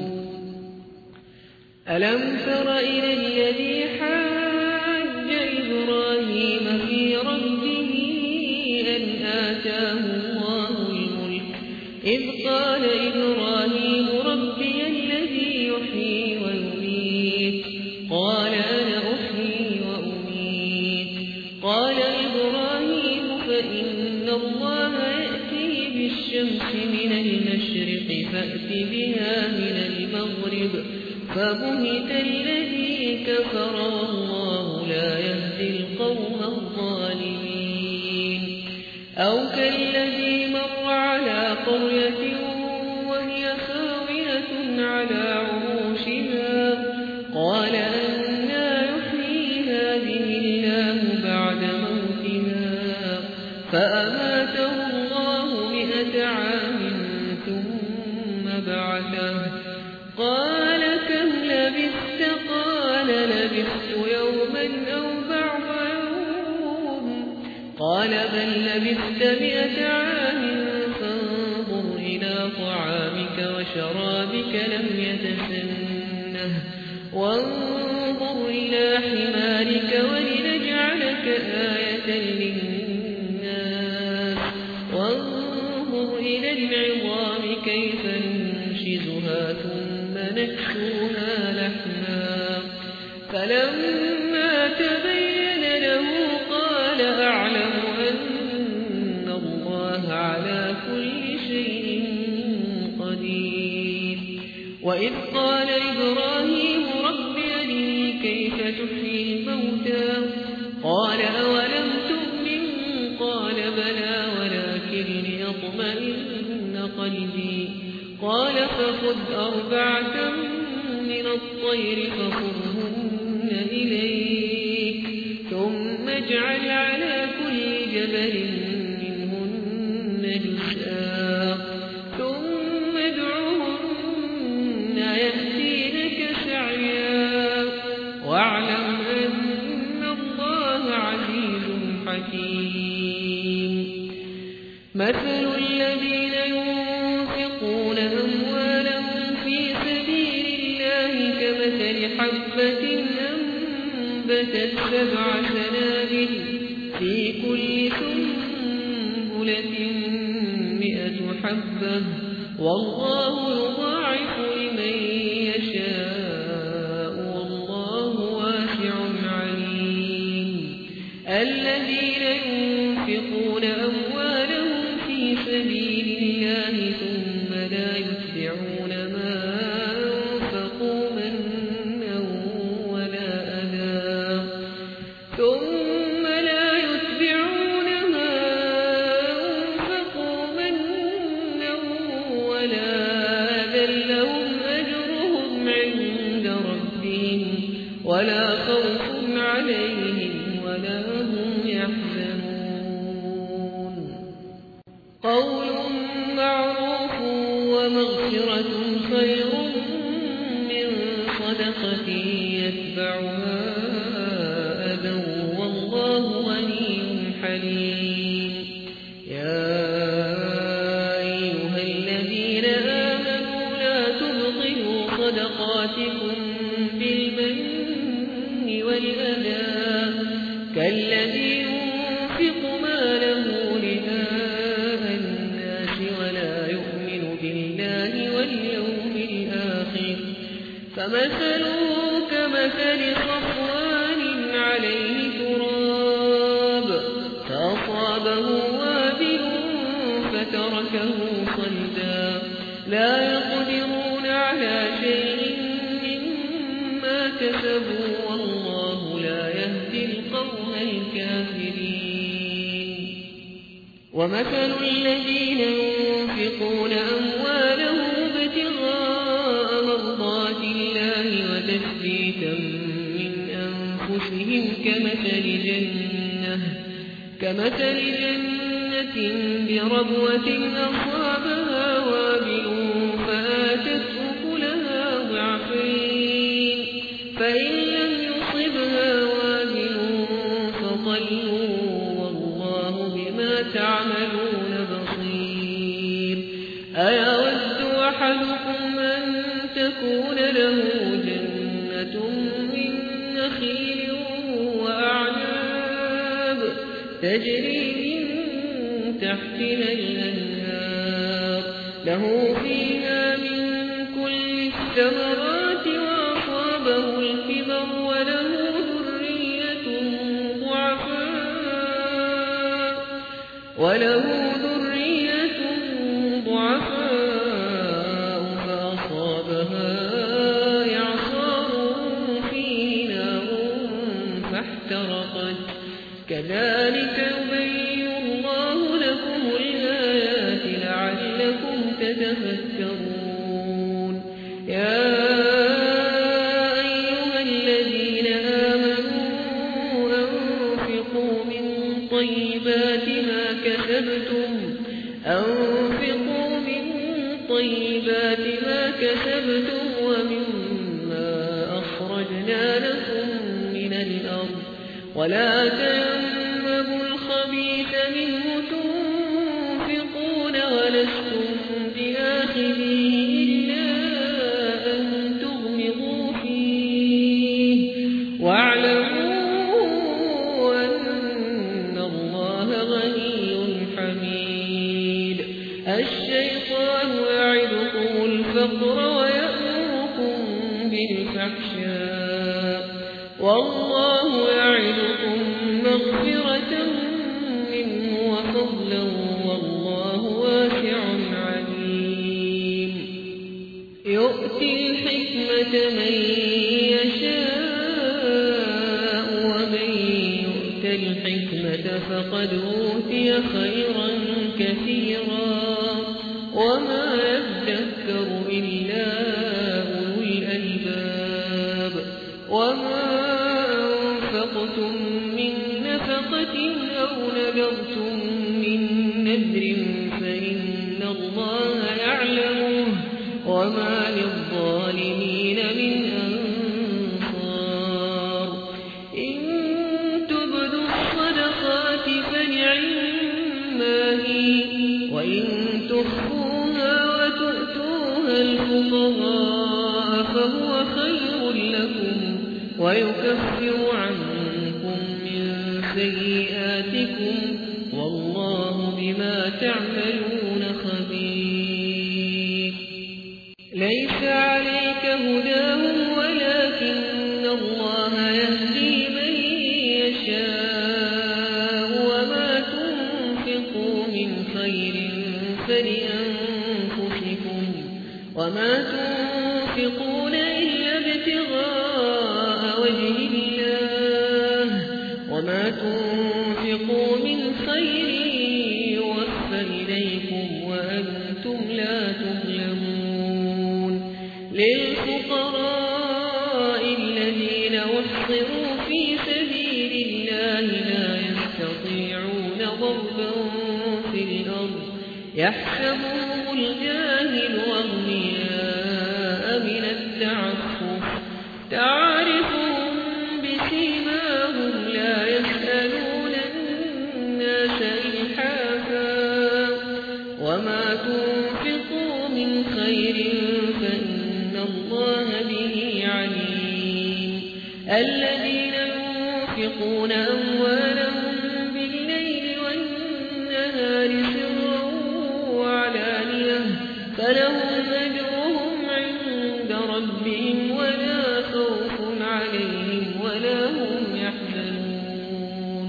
ألم تر إلى الذي حاج إبراهيم في ربه أن آتاه الله الملك إذ قال إبراهيم ربي الذي يحيي ويميت قال أنا أحيي وأميت قال إبراهيم فإن الله يأتي بالشمس من المشرق فأت بها من المغرب فبهت الذي كفر والله لا يهدي القوم الظالمين أو كالذي مر على قرية وهي خاوية على عروشها قال أنى يحيي هذه الله بعد موتها فأماته الله مئة عام ثم بعثه قال كم لبثت قال لبثت يوما أو بعض يوم قال بل لبثت مئة عام فانظر إلى طعامك وشرابك لم يتسنه وانظر إلى حمارك ولنجعلك آية للناس وانظر إلى العظام كيف ننشزها ثم نكسوها لحما فلما تبين له قال أعلم أن الله على كل شيء قدير وإذ قال إبراهيم رب أرني كيف تحيي الموتى قال أولم تؤمن قال بلى ولكن ليطمئن قلبي قال فخذ أربعة من الطير فصرهن إليك ثم اجعل على كل جبل منهن جزءا ثم ادعهن يأتينك سعيا واعلم أن الله عزيز حكيم مثل الذين ينفقون أموالهم في سبيل الله كمثل حبة أنبتت سبع سنابل في كل سنبلة مئة حبة والله يضاعف لمن يشاء والله واسع عليم الذين ينفقون أموالهم في سبيل الله ثم لا يتبعون ما أنفقوا منا ولا أذى ثم لا يتبعون ما أنفقوا منا ولا أذى لهم أجرهم عند ربهم ولا خوف عليهم ولا هم يحزنون قول معروف ومغفرة خير من صدقة يتبعها أذى والله غني حليم يا أيها الذين آمنوا لا تبطلوا صدقاتكم بالمن والأذى كالذي ينفق ماله رئاء الناس ولا يؤمن بالله واليوم الآخر فمثله كمثل صفوان عليه تراب فأصابه وابل فتركه صلدا لا يقدرون على شيء مما كسبوا والله لا يهدي القوم الكافرين ومثل الذين ينفقون أموالهم ابتغاء مرضات الله وتثبيتا من أنفسهم كمثل جنة كمثل جنة بربوة أصابها وابل فآتت أكلها ضعفين فإن لم يصبها وابل فطل والله بما تعملون بصير أيود أحدكم أن تكون له جنة من نخيل وأعناب تجري من تحتها الأنهار له فيها من كل الثمرات وأصابه الكبر وله ذرية ضعفاء وله ذرية ضعفاء فأصابها إعصار فيه نار فاحترقت كذلك يبين الله لكم الآيات لعلكم تتفكرون يا أيها الذين آمنوا أنفقوا من طيبات ما كسبتم أنفقوا من طيبات ما كسبتم أخرجنا لكم من الأرض ولا تيمموا الخبيث منه تنفقون ولستم بآخذيه إلا أن تغمضوا فيه واعلموا أن الله غني حميد الشيطان يعدكم الفقر ويأمركم بالفحشاء والله يعدكم مغفرة منه وفضلا والله واسع عليم يؤتي الحكمة من يشاء ومن يؤت الحكمة فقد أوتي خيرا كثيرا وما يذكر إلا أولو الألباب وما أنفقتم من نفقة أو نذرتم من نذر فإن الله يعلمه وما للظالمين من أنصار إن تبدوا الصدقات فنعما هي وإن تخفوها وتؤتوها الفقراء فهو خير لكم ويكفر عنكم من سيئاتكم والله بما تعملون خبير ليس عليك هداهم ولكن الله يهدي من يشاء وما تنفقوا من خير فلأنفسكم وما تنفقون إلا ابتغاء وجه الله وما تنفقوا من خير يوفى إليكم وأنتم لا تظلمون للفقراء الذين أحصروا في سبيل الله لا يستطيعون ضربا في الأرض يحسبهم الجاهل أغنياء من التعفف تعرفهم بسيماهم لا يسألون الناس إلحافا وما تنفقوا من خير فإن الله به عليم الذين ينفقون أموالهم بالليل والنهار سرا وعلانية فلهم أجرهم عند ربهم ولا خوف عليهم ولا هم يحزنون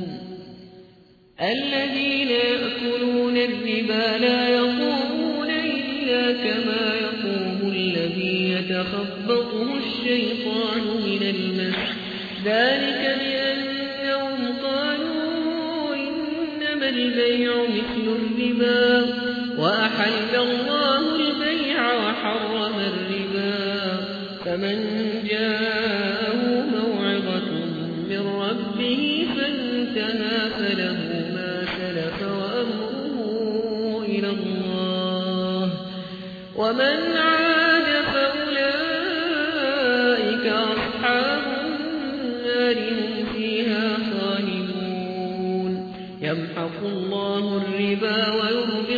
الذين يأكلون الربا لا يقومون إلا كما يقوم الذي يتخبطه الشيطان من المس ذلك بأنهم قالوا إنما البيع مثل الربا وأحل الله البيع وحرم الربا فمن جاءه موعظة من ربه فانتهى فله ما سلف وأمره إلى الله ومن عاد فأولئك أصحاب النار هم فيها خالدون يمحق الله الربا ويربي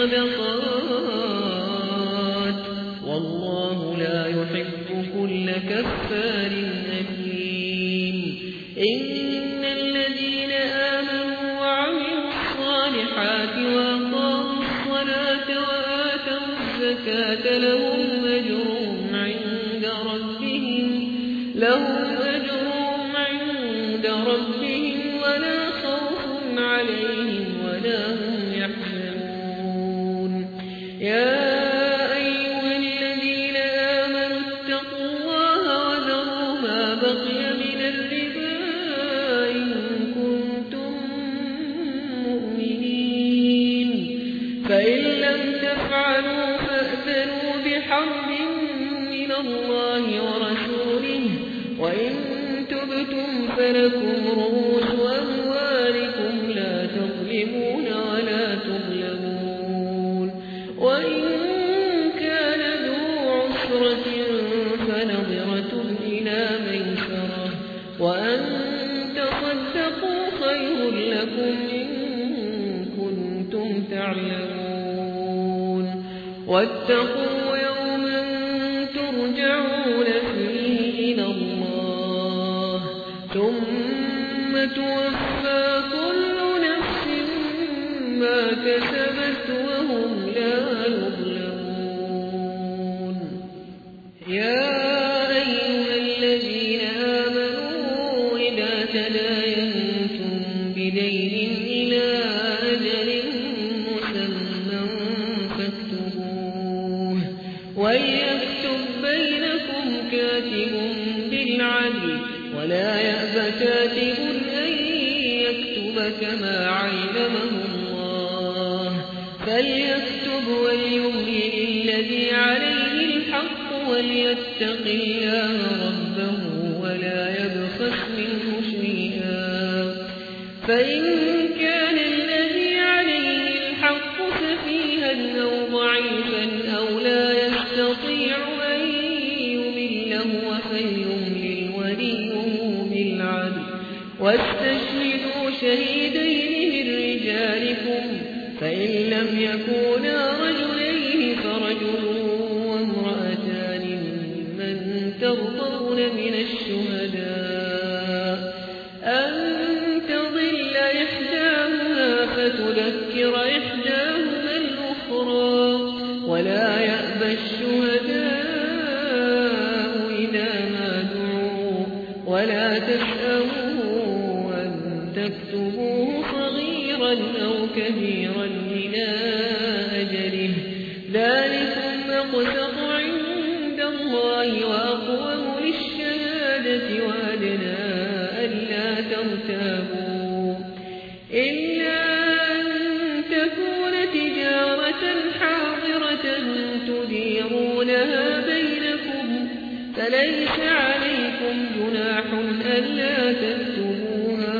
الصدقات والله لا يحب كل كفار أثيم إن الذين آمنوا وعملوا الصالحات وأقاموا الصلاة وآتوا الزكاة لهم أجرهم عند ربهم لهم أجرهم عند ربهم ولا خوف عليهم ولا هم يحزنون يا أيها الذين آمنوا اتقوا الله وذروا ما بقي من الربا إن كنتم مؤمنين فإن لم تفعلوا فأذنوا بحرب من الله ورسوله وإن تبتم فلكم رؤوس أموالكم لا تظلمون ولا تظلمون وإن كان ذو عسرة فنظرة إلى ميسرة وأن تصدقوا خير لكم إن كنتم تعلمون واتقوا يوما ترجعون فيه إلى الله ثم توفى كل نفس ما كسبت وهم لا يظلمون يا أيها الذين آمنوا إذا تداينتم بدين إلى أجل مسمى فاكتبوه وليكتب بينكم كاتب بالعدل ولا يأب كاتب أن يكتب كما علمه الله فليكتب وليملل الذي عليه الحق وليتق الله ربه ولا يبخس منه شيئا فإن كان الذي عليه الحق سفيها أو ضعيفا أو لا يستطيع أن يمل هو فليملل وليه بالعدل واستشهدوا شهيدين من رجالكم فإن لم يكونا رجلين فرجل وامرأتان ممن ترضون من الشهداء أن تضل إحداهما فتذكر إحداهما الأخرى ولا يأبى الشهداء إذا ما دعوا ولا تسأموا أن تكتبوه صغيرا أو كبيرا إلى أجله ذلكم أقسط عند الله وأقوم للشهادة وأدنى ألا ترتابوا إلا أن تكون تجارة حاضرة تديرونها بينكم فليس عليكم جناح ألا تكتبوها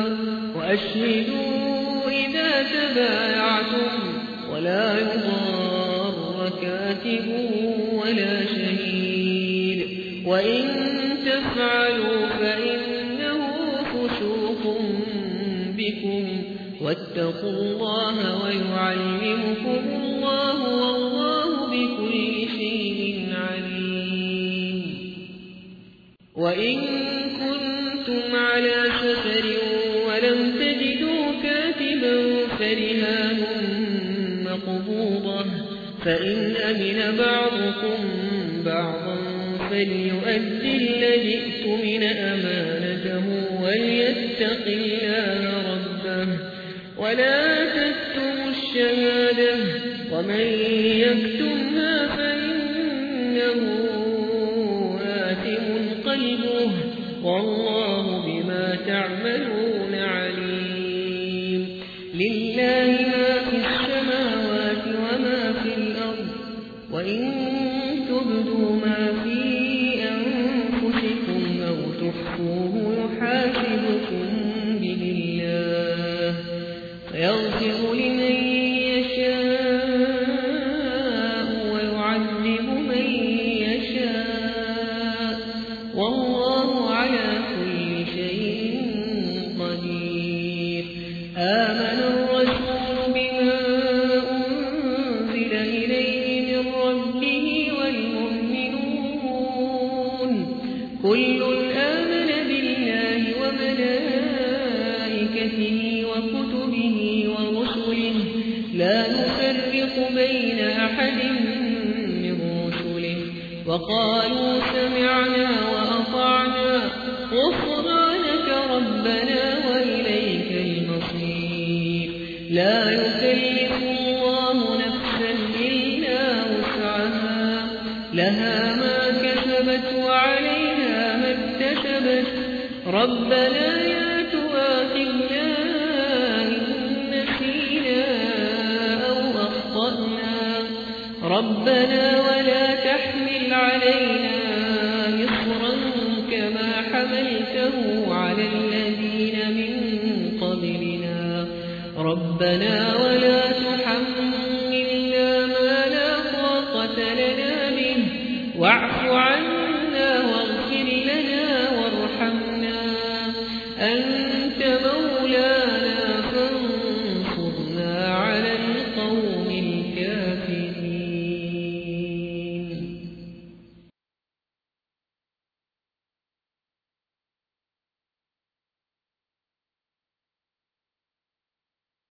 وأشهدوا إذا تبايعتم ولا يضار كاتب ولا شهيد وإن تفعلوا فإنه فسوق بكم واتقوا الله ويعلمكم الله والله بكل شيء عليم وإن كنتم على سفر ولم تجدوا كاتبا فرهان مقبوضة فإن أمن بعضكم بعضا فليؤدي الذي اؤتمن أمانته وليتق الله ربه ولا تكتموا الشهادة ومن يكتمها فإنه آثم قلبه والله بما تعملون عليم لله ما في السماوات وما في الأرض وإن تبدوا ما في أنفسكم أو تخفوه يحاسبكم به الله فيغفر لمن يشاء ويعذب من يشاء والله على كل شيء قدير آمن الرسول بما أنزل إليه من ربه والمؤمنون كل آمن بالله وملائكته وكتبه ورسله لا نفرق بين أحد من رسله وقالوا سمعنا وأطعنا غفرانك ربنا وإليك المصير لا يكلف الله نفسا إلا وسعها لها ما كسبت وعليها ما اكتسبت ربنا لا تؤاخذنا إن نسينا أو أخطأنا ربنا ولا تحمل علينا إصرا كما حملته على الذين من قبلنا ربنا ولا